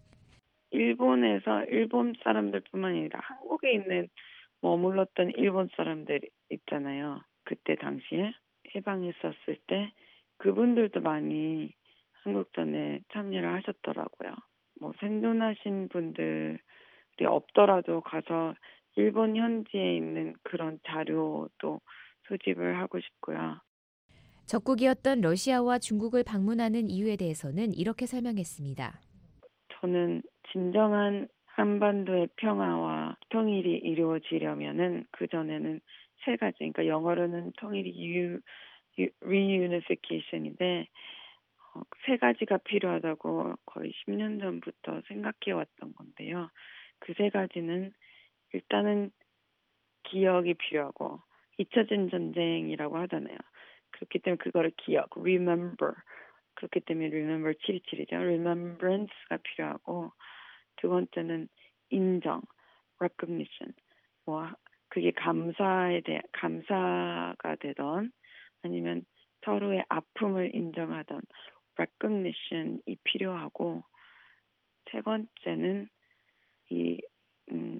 일본에서 일본 사람들뿐만 아니라 한국에 있는 머물렀던 일본 사람들 있잖아요. 그때 당시에 해방했었을 때 그분들도 많이 한국전에 참여를 하셨더라고요. 뭐 생존하신 분들이 없더라도 가서 일본 현지에 있는 그런 자료도 수집을 하고 싶고요. 적국이었던 러시아와 중국을 방문하는 이유에 대해서는 이렇게 설명했습니다. 저는 진정한 한반도의 평화와 통일이 이루어지려면은 그 전에는 세 가지, 그러니까 영어로는 통일이 U, U, reunification인데 어, 세 가지가 필요하다고 거의 십 년 전부터 생각해 왔던 건데요. 그 세 가지는 일단은 기억이 필요하고 잊혀진 전쟁이라고 하잖아요. 그렇기 때문에 그거를 기억, remember. 그렇기 때문에 remember 칠이칠이죠. remembrance가 필요하고 두 번째는 인정, recognition. 뭐 그게 감사에 대한 감사가 되던 아니면 서로의 아픔을 인정하던 recognition이 필요하고 세 번째는 이 음,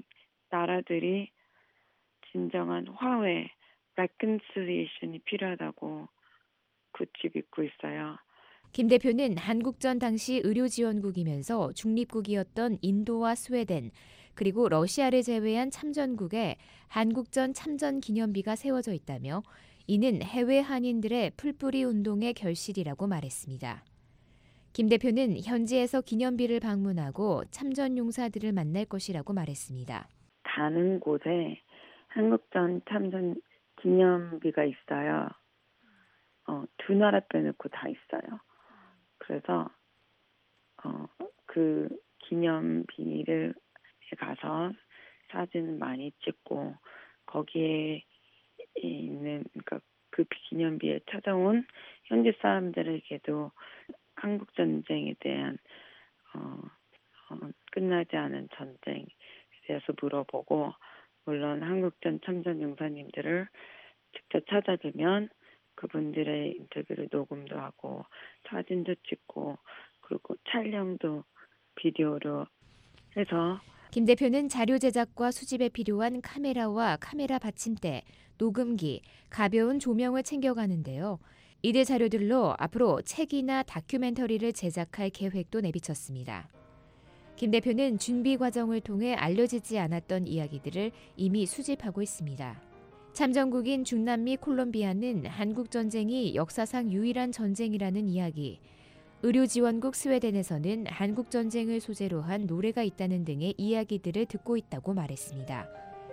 나라들이 진정한 화해, reconciliation이 필요하다고 굳이 믿고 있어요. 김 대표는 한국전 당시 의료지원국이면서 중립국이었던 인도와 스웨덴, 그리고 러시아를 제외한 참전국에 한국전 참전 기념비가 세워져 있다며 이는 해외 한인들의 풀뿌리 운동의 결실이라고 말했습니다. 김 대표는 현지에서 기념비를 방문하고 참전 용사들을 만날 것이라고 말했습니다. 가는 곳에 한국전 참전 기념비가 있어요. 어, 두 나라 빼놓고 다 있어요. 그래서 어, 그 기념비를 가서 사진을 많이 찍고 거기에 있는 그러니까 그 기념비에 찾아온 현지 사람들에게도 한국 전쟁에 대한 어, 어, 끝나지 않은 전쟁에 대해서 물어보고 물론 한국전 참전 용사님들을 직접 찾아뵈면 그분들의 인터뷰를 녹음도 하고 사진도 찍고 그리고 촬영도 비디오로 해서 김 대표는 자료 제작과 수집에 필요한 카메라와 카메라 받침대, 녹음기, 가벼운 조명을 챙겨가는데요. 이들 자료들로 앞으로 책이나 다큐멘터리를 제작할 계획도 내비쳤습니다. 김 대표는 준비 과정을 통해 알려지지 않았던 이야기들을 이미 수집하고 있습니다. 참전국인 중남미 콜롬비아는 한국전쟁이 역사상 유일한 전쟁이라는 이야기, 의료지원국 스웨덴에서는 한국전쟁을 소재로 한 노래가 있다는 등의 이야기들을 듣고 있다고 말했습니다.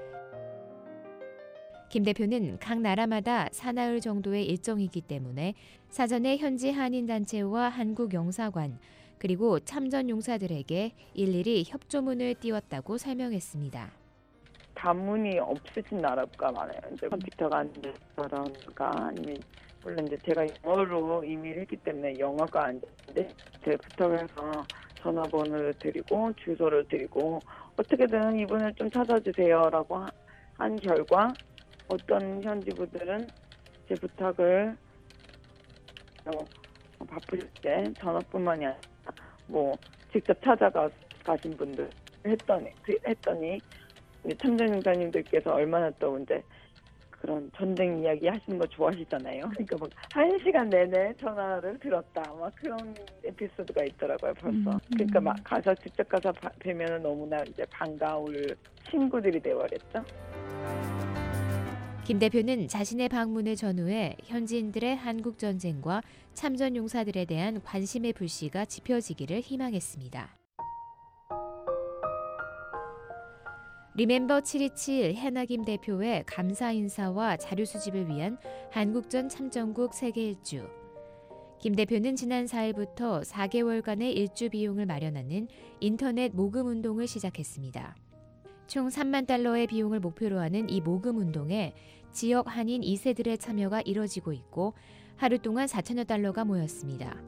김 대표는 각 나라마다 사나흘 정도의 일정이기 때문에 사전에 현지 한인단체와 한국영사관 그리고 참전 용사들에게 일일이 협조문을 띄웠다고 설명했습니다. 단문이 없으신 나라가 많아요. 이제 컴퓨터가 안 된다던가 아니면 물론 이제 제가 영어로 이메일 했기 때문에 영어가 안 되는데 제가 부탁해서 전화번호를 드리고 주소를 드리고 어떻게든 이분을 좀 찾아주세요라고 한 결과 어떤 현지 분들은 제 부탁을 어, 바쁘실 때 전화뿐만이 아니라 뭐 직접 찾아가 가신 분들 했더니 했더니 참전 용사님들께서 얼마나 또 이제 그런 전쟁 이야기 하시는 거 좋아하시잖아요. 그러니까 뭐 한 시간 내내 전화를 들었다. 막 그런 에피소드가 있더라고요, 벌써. 음. 그러니까 막 가서 직접 가서 봐- 뵈면은 너무나 이제 반가울 친구들이 되어버렸죠. 김 대표는 자신의 방문을 전후해 현지인들의 한국 전쟁과 참전 용사들에 대한 관심의 불씨가 지펴지기를 희망했습니다. 리멤버 칠이칠 해나 김 대표의 감사 인사와 자료 수집을 위한 한국전 참전국 세계 일주. 김 대표는 지난 사일부터 사 개월간의 일주 비용을 마련하는 인터넷 모금 운동을 시작했습니다. 총 삼만 달러의 비용을 목표로 하는 이 모금 운동에 지역 한인 이 세들의 참여가 이뤄지고 있고 하루 동안 사천여 달러가 모였습니다.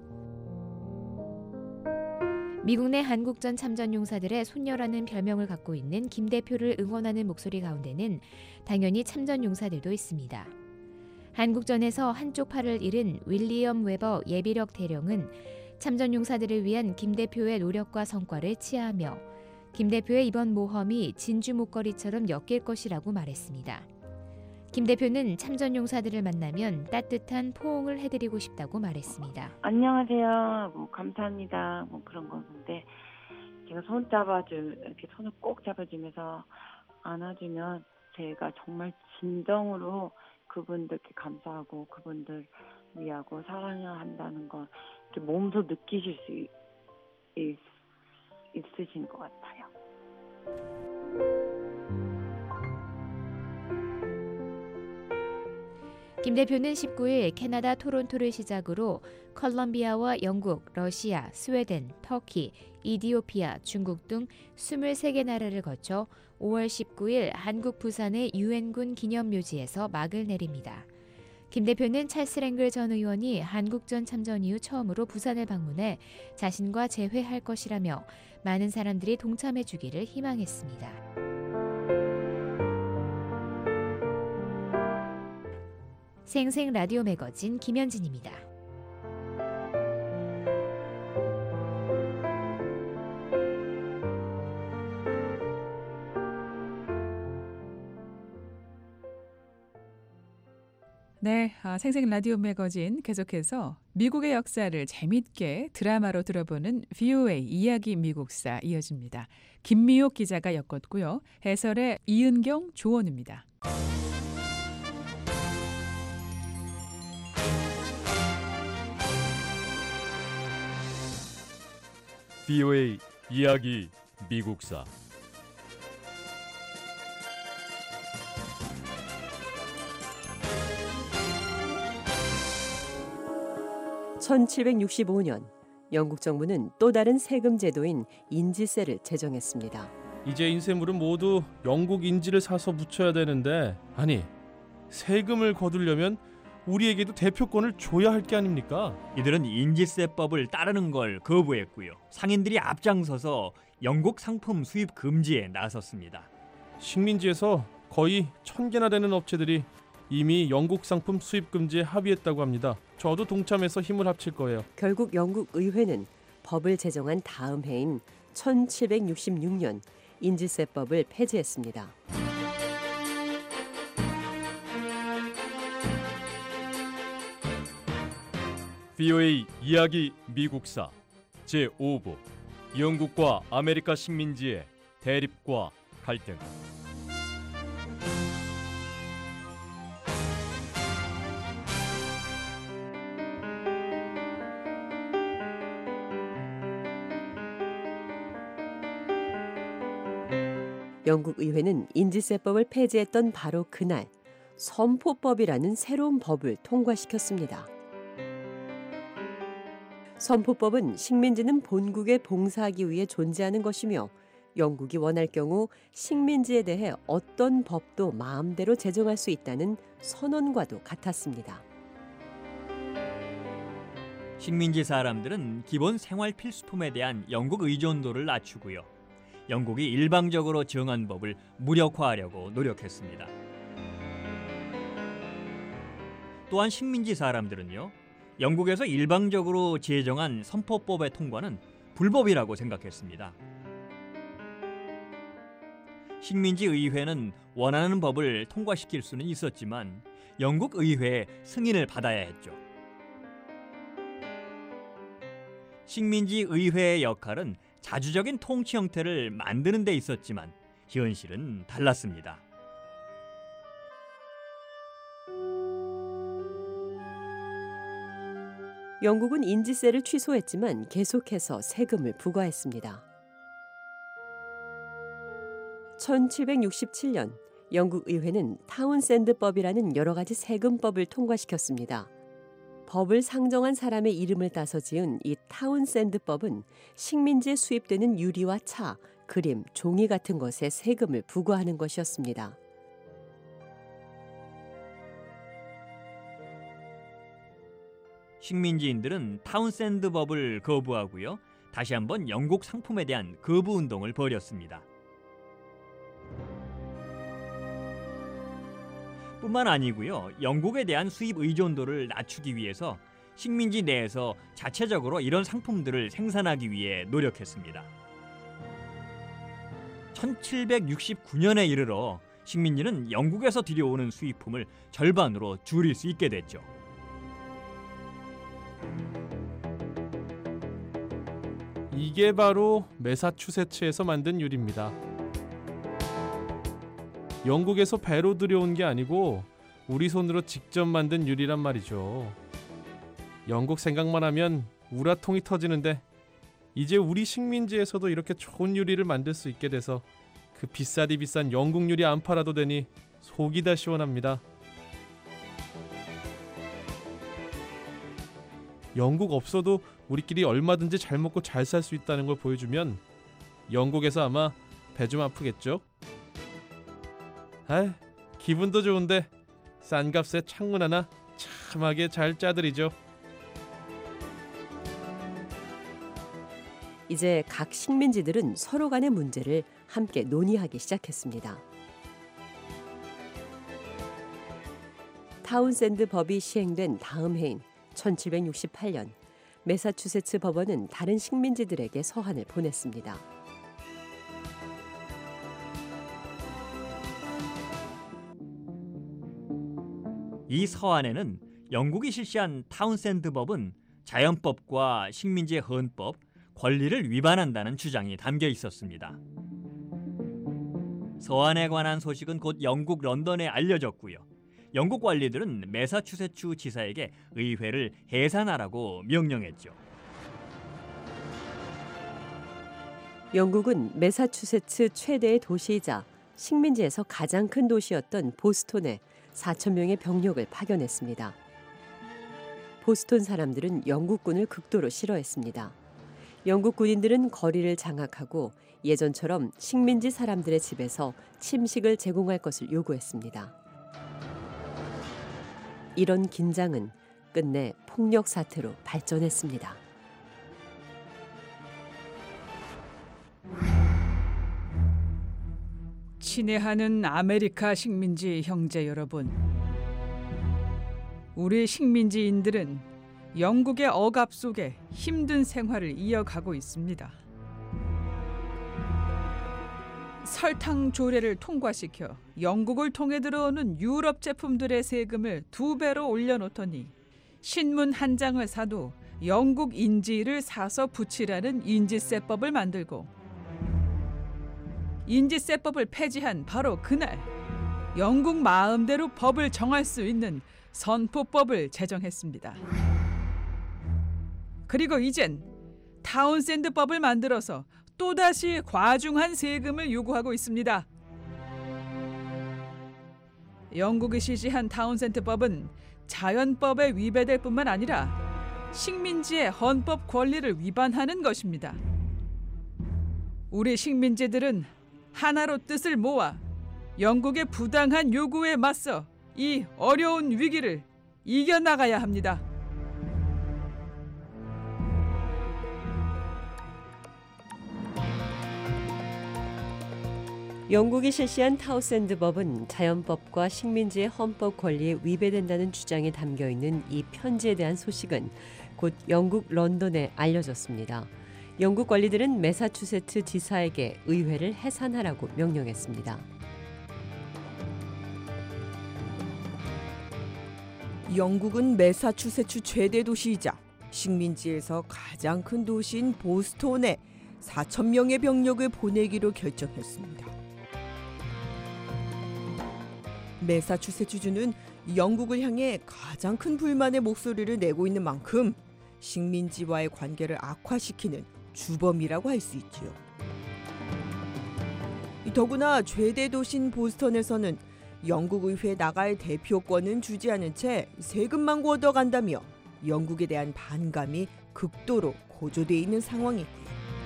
미국 내 한국전 참전 용사들의 손녀라는 별명을 갖고 있는 김 대표를 응원하는 목소리 가운데는 당연히 참전 용사들도 있습니다. 한국전에서 한쪽 팔을 잃은 윌리엄 웨버 예비력 대령은 참전 용사들을 위한 김 대표의 노력과 성과를 치하하며 김 대표의 이번 모험이 진주 목걸이처럼 엮일 것이라고 말했습니다. 김 대표는 참전 용사들을 만나면 따뜻한 포옹을 해드리고 싶다고 말했습니다. 안녕하세요. 뭐 감사합니다. 뭐 그런 건데 제가 손 잡아주 이렇게 손을 꼭 잡아주면서 안아주면 제가 정말 진정으로 그분들께 감사하고 그분들 위하고 사랑해야 한다는 걸 이렇게 몸소 느끼실 수 있, 있으신 것 같아요. 김 대표는 십구일 캐나다 토론토를 시작으로 컬럼비아와 영국, 러시아, 스웨덴, 터키, 이디오피아, 중국 등 이십삼 개 나라를 거쳐 오월 십구일 한국 부산의 유엔군 기념묘지에서 막을 내립니다. 김 대표는 찰스 랭글 전 의원이 한국전 참전 이후 처음으로 부산을 방문해 자신과 재회할 것이라며 많은 사람들이 동참해 주기를 희망했습니다. 생생 라디오 매거진 김현진입니다. 네, 아, 생생 라디오 매거진 계속해서 미국의 역사를 재밌게 드라마로 들어보는 브이오에이 이야기 미국사 이어집니다. 김미옥 기자가 엮었고요. 해설의 이은경, 조원입니다. 브이오에이 이야기 미국사 천칠백육십오 년 영국 정부는 또 다른 세금 제도인 인지세를 제정했습니다. 이제 인쇄물은 모두 영국 인지를 사서 붙여야 되는데 아니 세금을 거두려면 우리에게도 대표권을 줘야 할 게 아닙니까? 이들은 인지세법을 따르는 걸 거부했고요. 상인들이 앞장서서 영국 상품 수입 금지에 나섰습니다. 식민지에서 거의 천 개나 되는 업체들이 이미 영국 상품 수입 금지에 합의했다고 합니다. 저도 동참해서 힘을 합칠 거예요. 결국 영국 의회는 법을 제정한 다음 해인 천칠백육십육 년 인지세법을 폐지했습니다. 브이오에이 이야기 미국사 제오 부 영국과 아메리카 식민지의 대립과 갈등. 영국 의회는 인지세법을 폐지했던 바로 그날 선포법이라는 새로운 법을 통과시켰습니다. 선포법은 식민지는 본국에 봉사하기 위해 존재하는 것이며 영국이 원할 경우 식민지에 대해 어떤 법도 마음대로 제정할 수 있다는 선언과도 같았습니다. 식민지 사람들은 기본 생활 필수품에 대한 영국 의존도를 낮추고요. 영국이 일방적으로 정한 법을 무력화하려고 노력했습니다. 또한 식민지 사람들은요, 영국에서 일방적으로 제정한 선포법의 통과는 불법이라고 생각했습니다. 식민지 의회는 원하는 법을 통과시킬 수는 있었지만 영국 의회의 승인을 받아야 했죠. 식민지 의회의 역할은 자주적인 통치 형태를 만드는 데 있었지만 현실은 달랐습니다. 영국은 인지세를 취소했지만 계속해서 세금을 부과했습니다. 천칠백육십칠 년 영국 의회는 타운샌드법이라는 여러 가지 세금법을 통과시켰습니다. 법을 상정한 사람의 이름을 따서 지은 이 타운샌드법은 식민지에 수입되는 유리와 차, 그림, 종이 같은 것에 세금을 부과하는 것이었습니다. 식민지인들은 타운샌드법을 거부하고요. 다시 한번 영국 상품에 대한 거부 운동을 벌였습니다. 뿐만 아니고요. 영국에 대한 수입 의존도를 낮추기 위해서 식민지 내에서 자체적으로 이런 상품들을 생산하기 위해 노력했습니다. 천칠백육십구 년에 이르러 식민지는 영국에서 들여오는 수입품을 절반으로 줄일 수 있게 됐죠. 이게 바로 매사추세츠에서 만든 유리입니다. 영국에서 배로 들여온 게 아니고 우리 손으로 직접 만든 유리란 말이죠. 영국 생각만 하면 우라통이 터지는데 이제 우리 식민지에서도 이렇게 좋은 유리를 만들 수 있게 돼서 그 비싸디 비싼 영국 유리 안 팔아도 되니 속이 다 시원합니다. 영국 없어도 우리끼리 얼마든지 잘 먹고 잘 살 수 있다는 걸 보여주면 영국에서 아마 배 좀 아프겠죠? 아, 기분도 좋은데 싼 값에 창문 하나 참하게 잘 짜드리죠. 이제 각 식민지들은 서로 간의 문제를 함께 논의하기 시작했습니다. 타운샌드 법이 시행된 다음 해인 천칠백육십팔 년 매사추세츠 법원은 다른 식민지들에게 서한을 보냈습니다. 이 서한에는 영국이 실시한 타운센드 법은 자연법과 식민지의 헌법, 권리를 위반한다는 주장이 담겨 있었습니다. 서한에 관한 소식은 곧 영국 런던에 알려졌고요. 영국 관리들은 매사추세츠 지사에게 의회를 해산하라고 명령했죠. 영국은 매사추세츠 최대의 도시이자 식민지에서 가장 큰 도시였던 보스톤에 사천 명의 병력을 파견했습니다. 보스톤 사람들은 영국군을 극도로 싫어했습니다. 영국 군인들은 거리를 장악하고 예전처럼 식민지 사람들의 집에서 침식을 제공할 것을 요구했습니다. 이런 긴장은 끝내 폭력 사태로 발전했습니다. 친애하는 아메리카 식민지 형제 여러분, 우리 식민지인들은 영국의 억압 속에 힘든 생활을 이어가고 있습니다. 설탕 조례를 통과시켜 영국을 통해 들어오는 유럽 제품들의 세금을 두 배로 올려놓더니 신문 한 장을 사도 영국 인지를 사서 붙이라는 인지세법을 만들고, 인지세법을 폐지한 바로 그날 영국 마음대로 법을 정할 수 있는 선포법을 제정했습니다. 그리고 이젠 타운센드법을 만들어서 또다시 과중한 세금을 요구하고 있습니다. 영국이 실시한 타운센드법은 자연법에 위배될 뿐만 아니라 식민지의 헌법 권리를 위반하는 것입니다. 우리 식민지들은 하나로 뜻을 모아 영국의 부당한 요구에 맞서 이 어려운 위기를 이겨나가야 합니다. 영국이 실시한 타운센드법은 자연법과 식민지의 헌법 권리에 위배된다는 주장이 담겨있는 이 편지에 대한 소식은 곧 영국 런던에 알려졌습니다. 영국 관리들은 매사추세츠 지사에게 의회를 해산하라고 명령했습니다. 영국은 매사추세츠 최대 도시이자 식민지에서 가장 큰 도시인 보스톤에 사천 명의 병력을 보내기로 결정했습니다. 매사추세츠주는 영국을 향해 가장 큰 불만의 목소리를 내고 있는 만큼 식민지와의 관계를 악화시키는 주범이라고 할 수 있지요. 더구나 최대 도시인 보스턴에서는 영국 의회에 나갈 대표권은 주지 않은 채 세금만 걷어간다며 영국에 대한 반감이 극도로 고조돼 있는 상황이고요.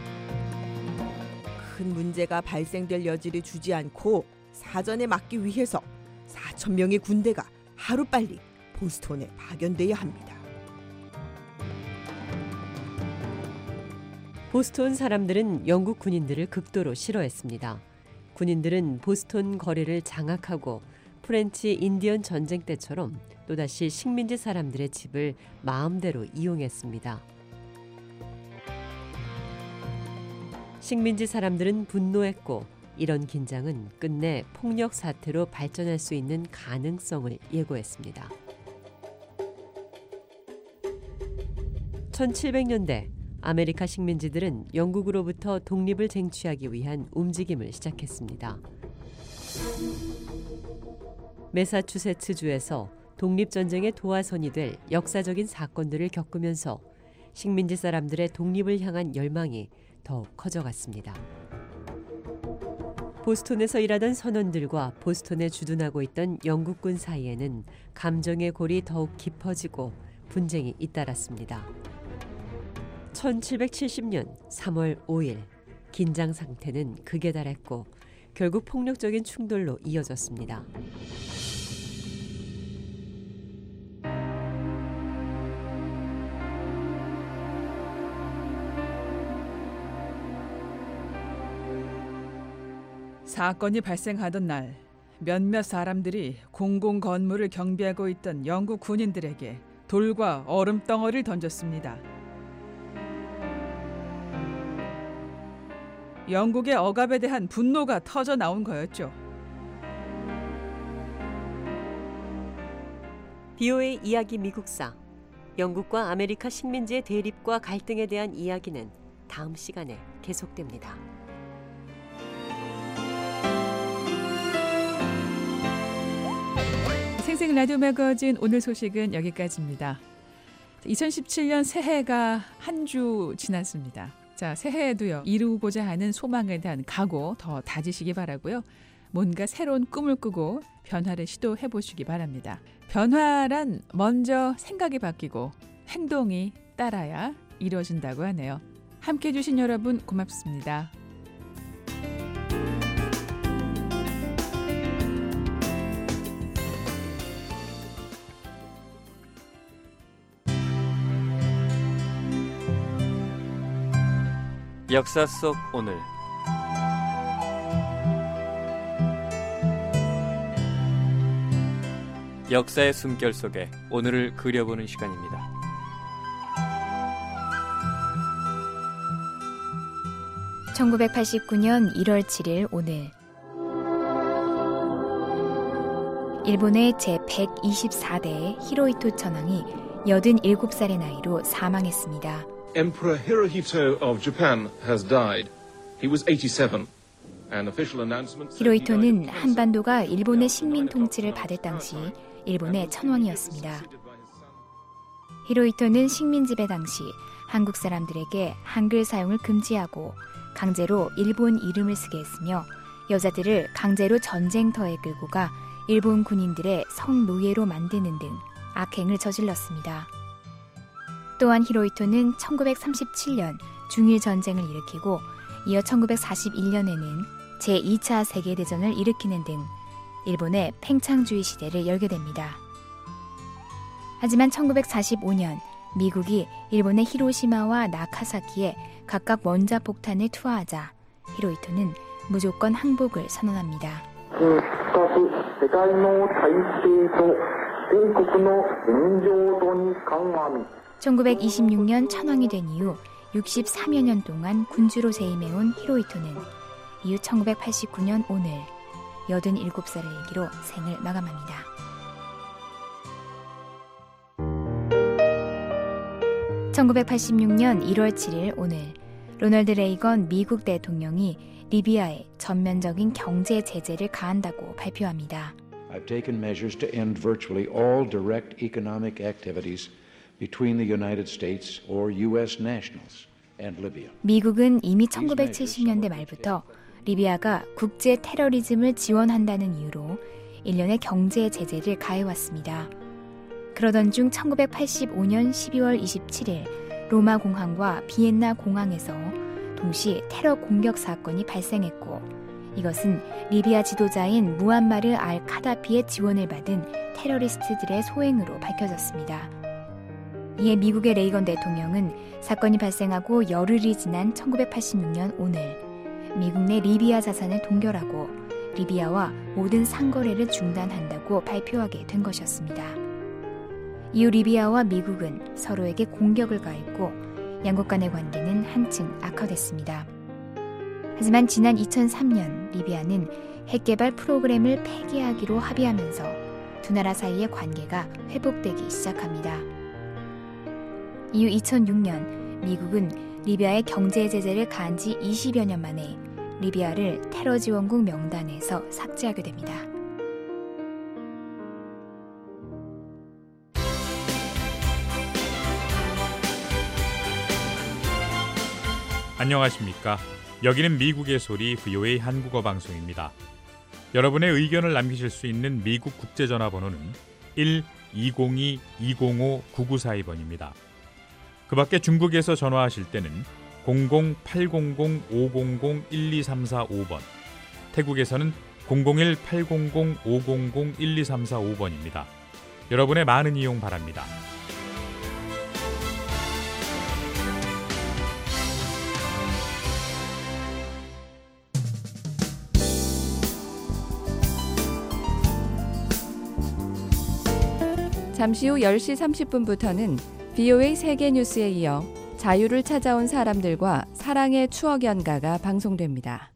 큰 문제가 발생될 여지를 주지 않고 사전에 막기 위해서 사천 명의 군대가 하루빨리 보스톤에 파견돼야 합니다. 보스톤 사람들은 영국 군인들을 극도로 싫어했습니다. 군인들은 보스톤 거리를 장악하고 프렌치 인디언 전쟁 때처럼 또다시 식민지 사람들의 집을 마음대로 이용했습니다. 식민지 사람들은 분노했고 이런 긴장은 끝내 폭력 사태로 발전할 수 있는 가능성을 예고했습니다. 천칠백 년대 아메리카 식민지들은 영국으로부터 독립을 쟁취하기 위한 움직임을 시작했습니다. 매사추세츠주에서 독립전쟁의 도화선이 될 역사적인 사건들을 겪으면서 식민지 사람들의 독립을 향한 열망이 더욱 커져갔습니다. 보스톤에서 일하던 선원들과 보스톤에 주둔하고 있던 영국군 사이에는 감정의 골이 더욱 깊어지고 분쟁이 잇따랐습니다. 천칠백칠십 년 삼월 오일 긴장 상태는 극에 달했고 결국 폭력적인 충돌로 이어졌습니다. 사건이 발생하던 날 몇몇 사람들이 공공 건물을 경비하고 있던 영국 군인들에게 돌과 얼음 덩어리를 던졌습니다. 영국의 억압에 대한 분노가 터져 나온 거였죠. 비오에이 이야기 미국사. 영국과 아메리카 식민지의 대립과 갈등에 대한 이야기는 다음 시간에 계속됩니다. 생생 라디오 매거진 오늘 소식은 여기까지입니다. 이천십칠 년 새해가 한 주 지났습니다. 자, 새해에도요, 이루고자 하는 소망에 대한 각오 더 다지시기 바라고요. 뭔가 새로운 꿈을 꾸고 변화를 시도해 보시기 바랍니다. 변화란 먼저 생각이 바뀌고 행동이 따라야 이루어진다고 하네요. 함께해 주신 여러분 고맙습니다. 역사 속 오늘. 역사의 숨결 속에 오늘을 그려보는 시간입니다. 천구백팔십구 년 일월 칠일 오늘, 일본의 제백이십사 대 히로히토 천황이 여든일곱 살의 나이로 사망했습니다. Emperor Hirohito of Japan has died. He was eighty-seven. An official announcement. 히로히토는 한반도가 일본의 식민 통치를 받을 당시 일본의 천황이었습니다. 히로히토는 식민 지배 당시 한국 사람들에게 한글 사용을 금지하고 강제로 일본 이름을 쓰게 했으며 여자들을 강제로 전쟁터에 끌고 가 일본 군인들의 성노예로 만드는 등 악행을 저질렀습니다. 또한 히로히토는 천구백삼십칠 년 중일 전쟁을 일으키고 이어 천구백사십일 년에는 제이 차 세계대전을 일으키는 등 일본의 팽창주의 시대를 열게 됩니다. 하지만 천구백사십오 년 미국이 일본의 히로시마와 나카사키에 각각 원자폭탄을 투하하자 히로히토는 무조건 항복을 선언합니다. 천구백이십육 년 천황이 된 이후 육십삼여 년 동안 군주로 재임해온 히로히토는 이후 천구백팔십구 년 오늘 여든일곱 살을 일기로 생을 마감합니다. 천구백팔십육 년 일월 칠일 오늘, 로널드 레이건 미국 대통령이 리비아에 전면적인 경제 제재를 가한다고 발표합니다. I've taken measures to end virtually all direct economic activities between the United States or U S nationals and Libya. 미국은 이미 천구백칠십 년대 말부터 리비아가 국제 테러리즘을 지원한다는 이유로 일련의 경제 제재를 가해왔습니다. 그러던 중 천구백팔십오 년 십이월 이십칠일 로마 공항과 비엔나 공항에서 동시 테러 공격 사건이 발생했고, 이것은 리비아 지도자인 무함마르 알 카다피의 지원을 받은 테러리스트들의 소행으로 밝혀졌습니다. 이에 미국의 레이건 대통령은 사건이 발생하고 열흘이 지난 천구백팔십육 년 오늘 미국 내 리비아 자산을 동결하고 리비아와 모든 상거래를 중단한다고 발표하게 된 것이었습니다. 이후 리비아와 미국은 서로에게 공격을 가했고 양국 간의 관계는 한층 악화됐습니다. 하지만 지난 이천삼 년 리비아는 핵개발 프로그램을 폐기하기로 합의하면서 두 나라 사이의 관계가 회복되기 시작합니다. 이후 이천육 년 미국은 리비아의 경제 제재를 가한 지 이십여 년 만에 리비아를 테러 지원국 명단에서 삭제하게 됩니다. 안녕하십니까? 여기는 미국의 소리 브이오에이 한국어 방송입니다. 여러분의 의견을 남기실 수 있는 미국 국제전화번호는 일 이공이 이공오 구구사이 번입니다. 그 밖에 중국에서 전화하실 때는 공공 팔공공 오공공 일이삼사오 번, 태국에서는 공공일 팔공공 오공공 일이삼사오 번입니다. 여러분의 많은 이용 바랍니다. 잠시 후 열 시 삼십 분부터는 브이오에이 세계뉴스에 이어 자유를 찾아온 사람들과 사랑의 추억 연가가 방송됩니다.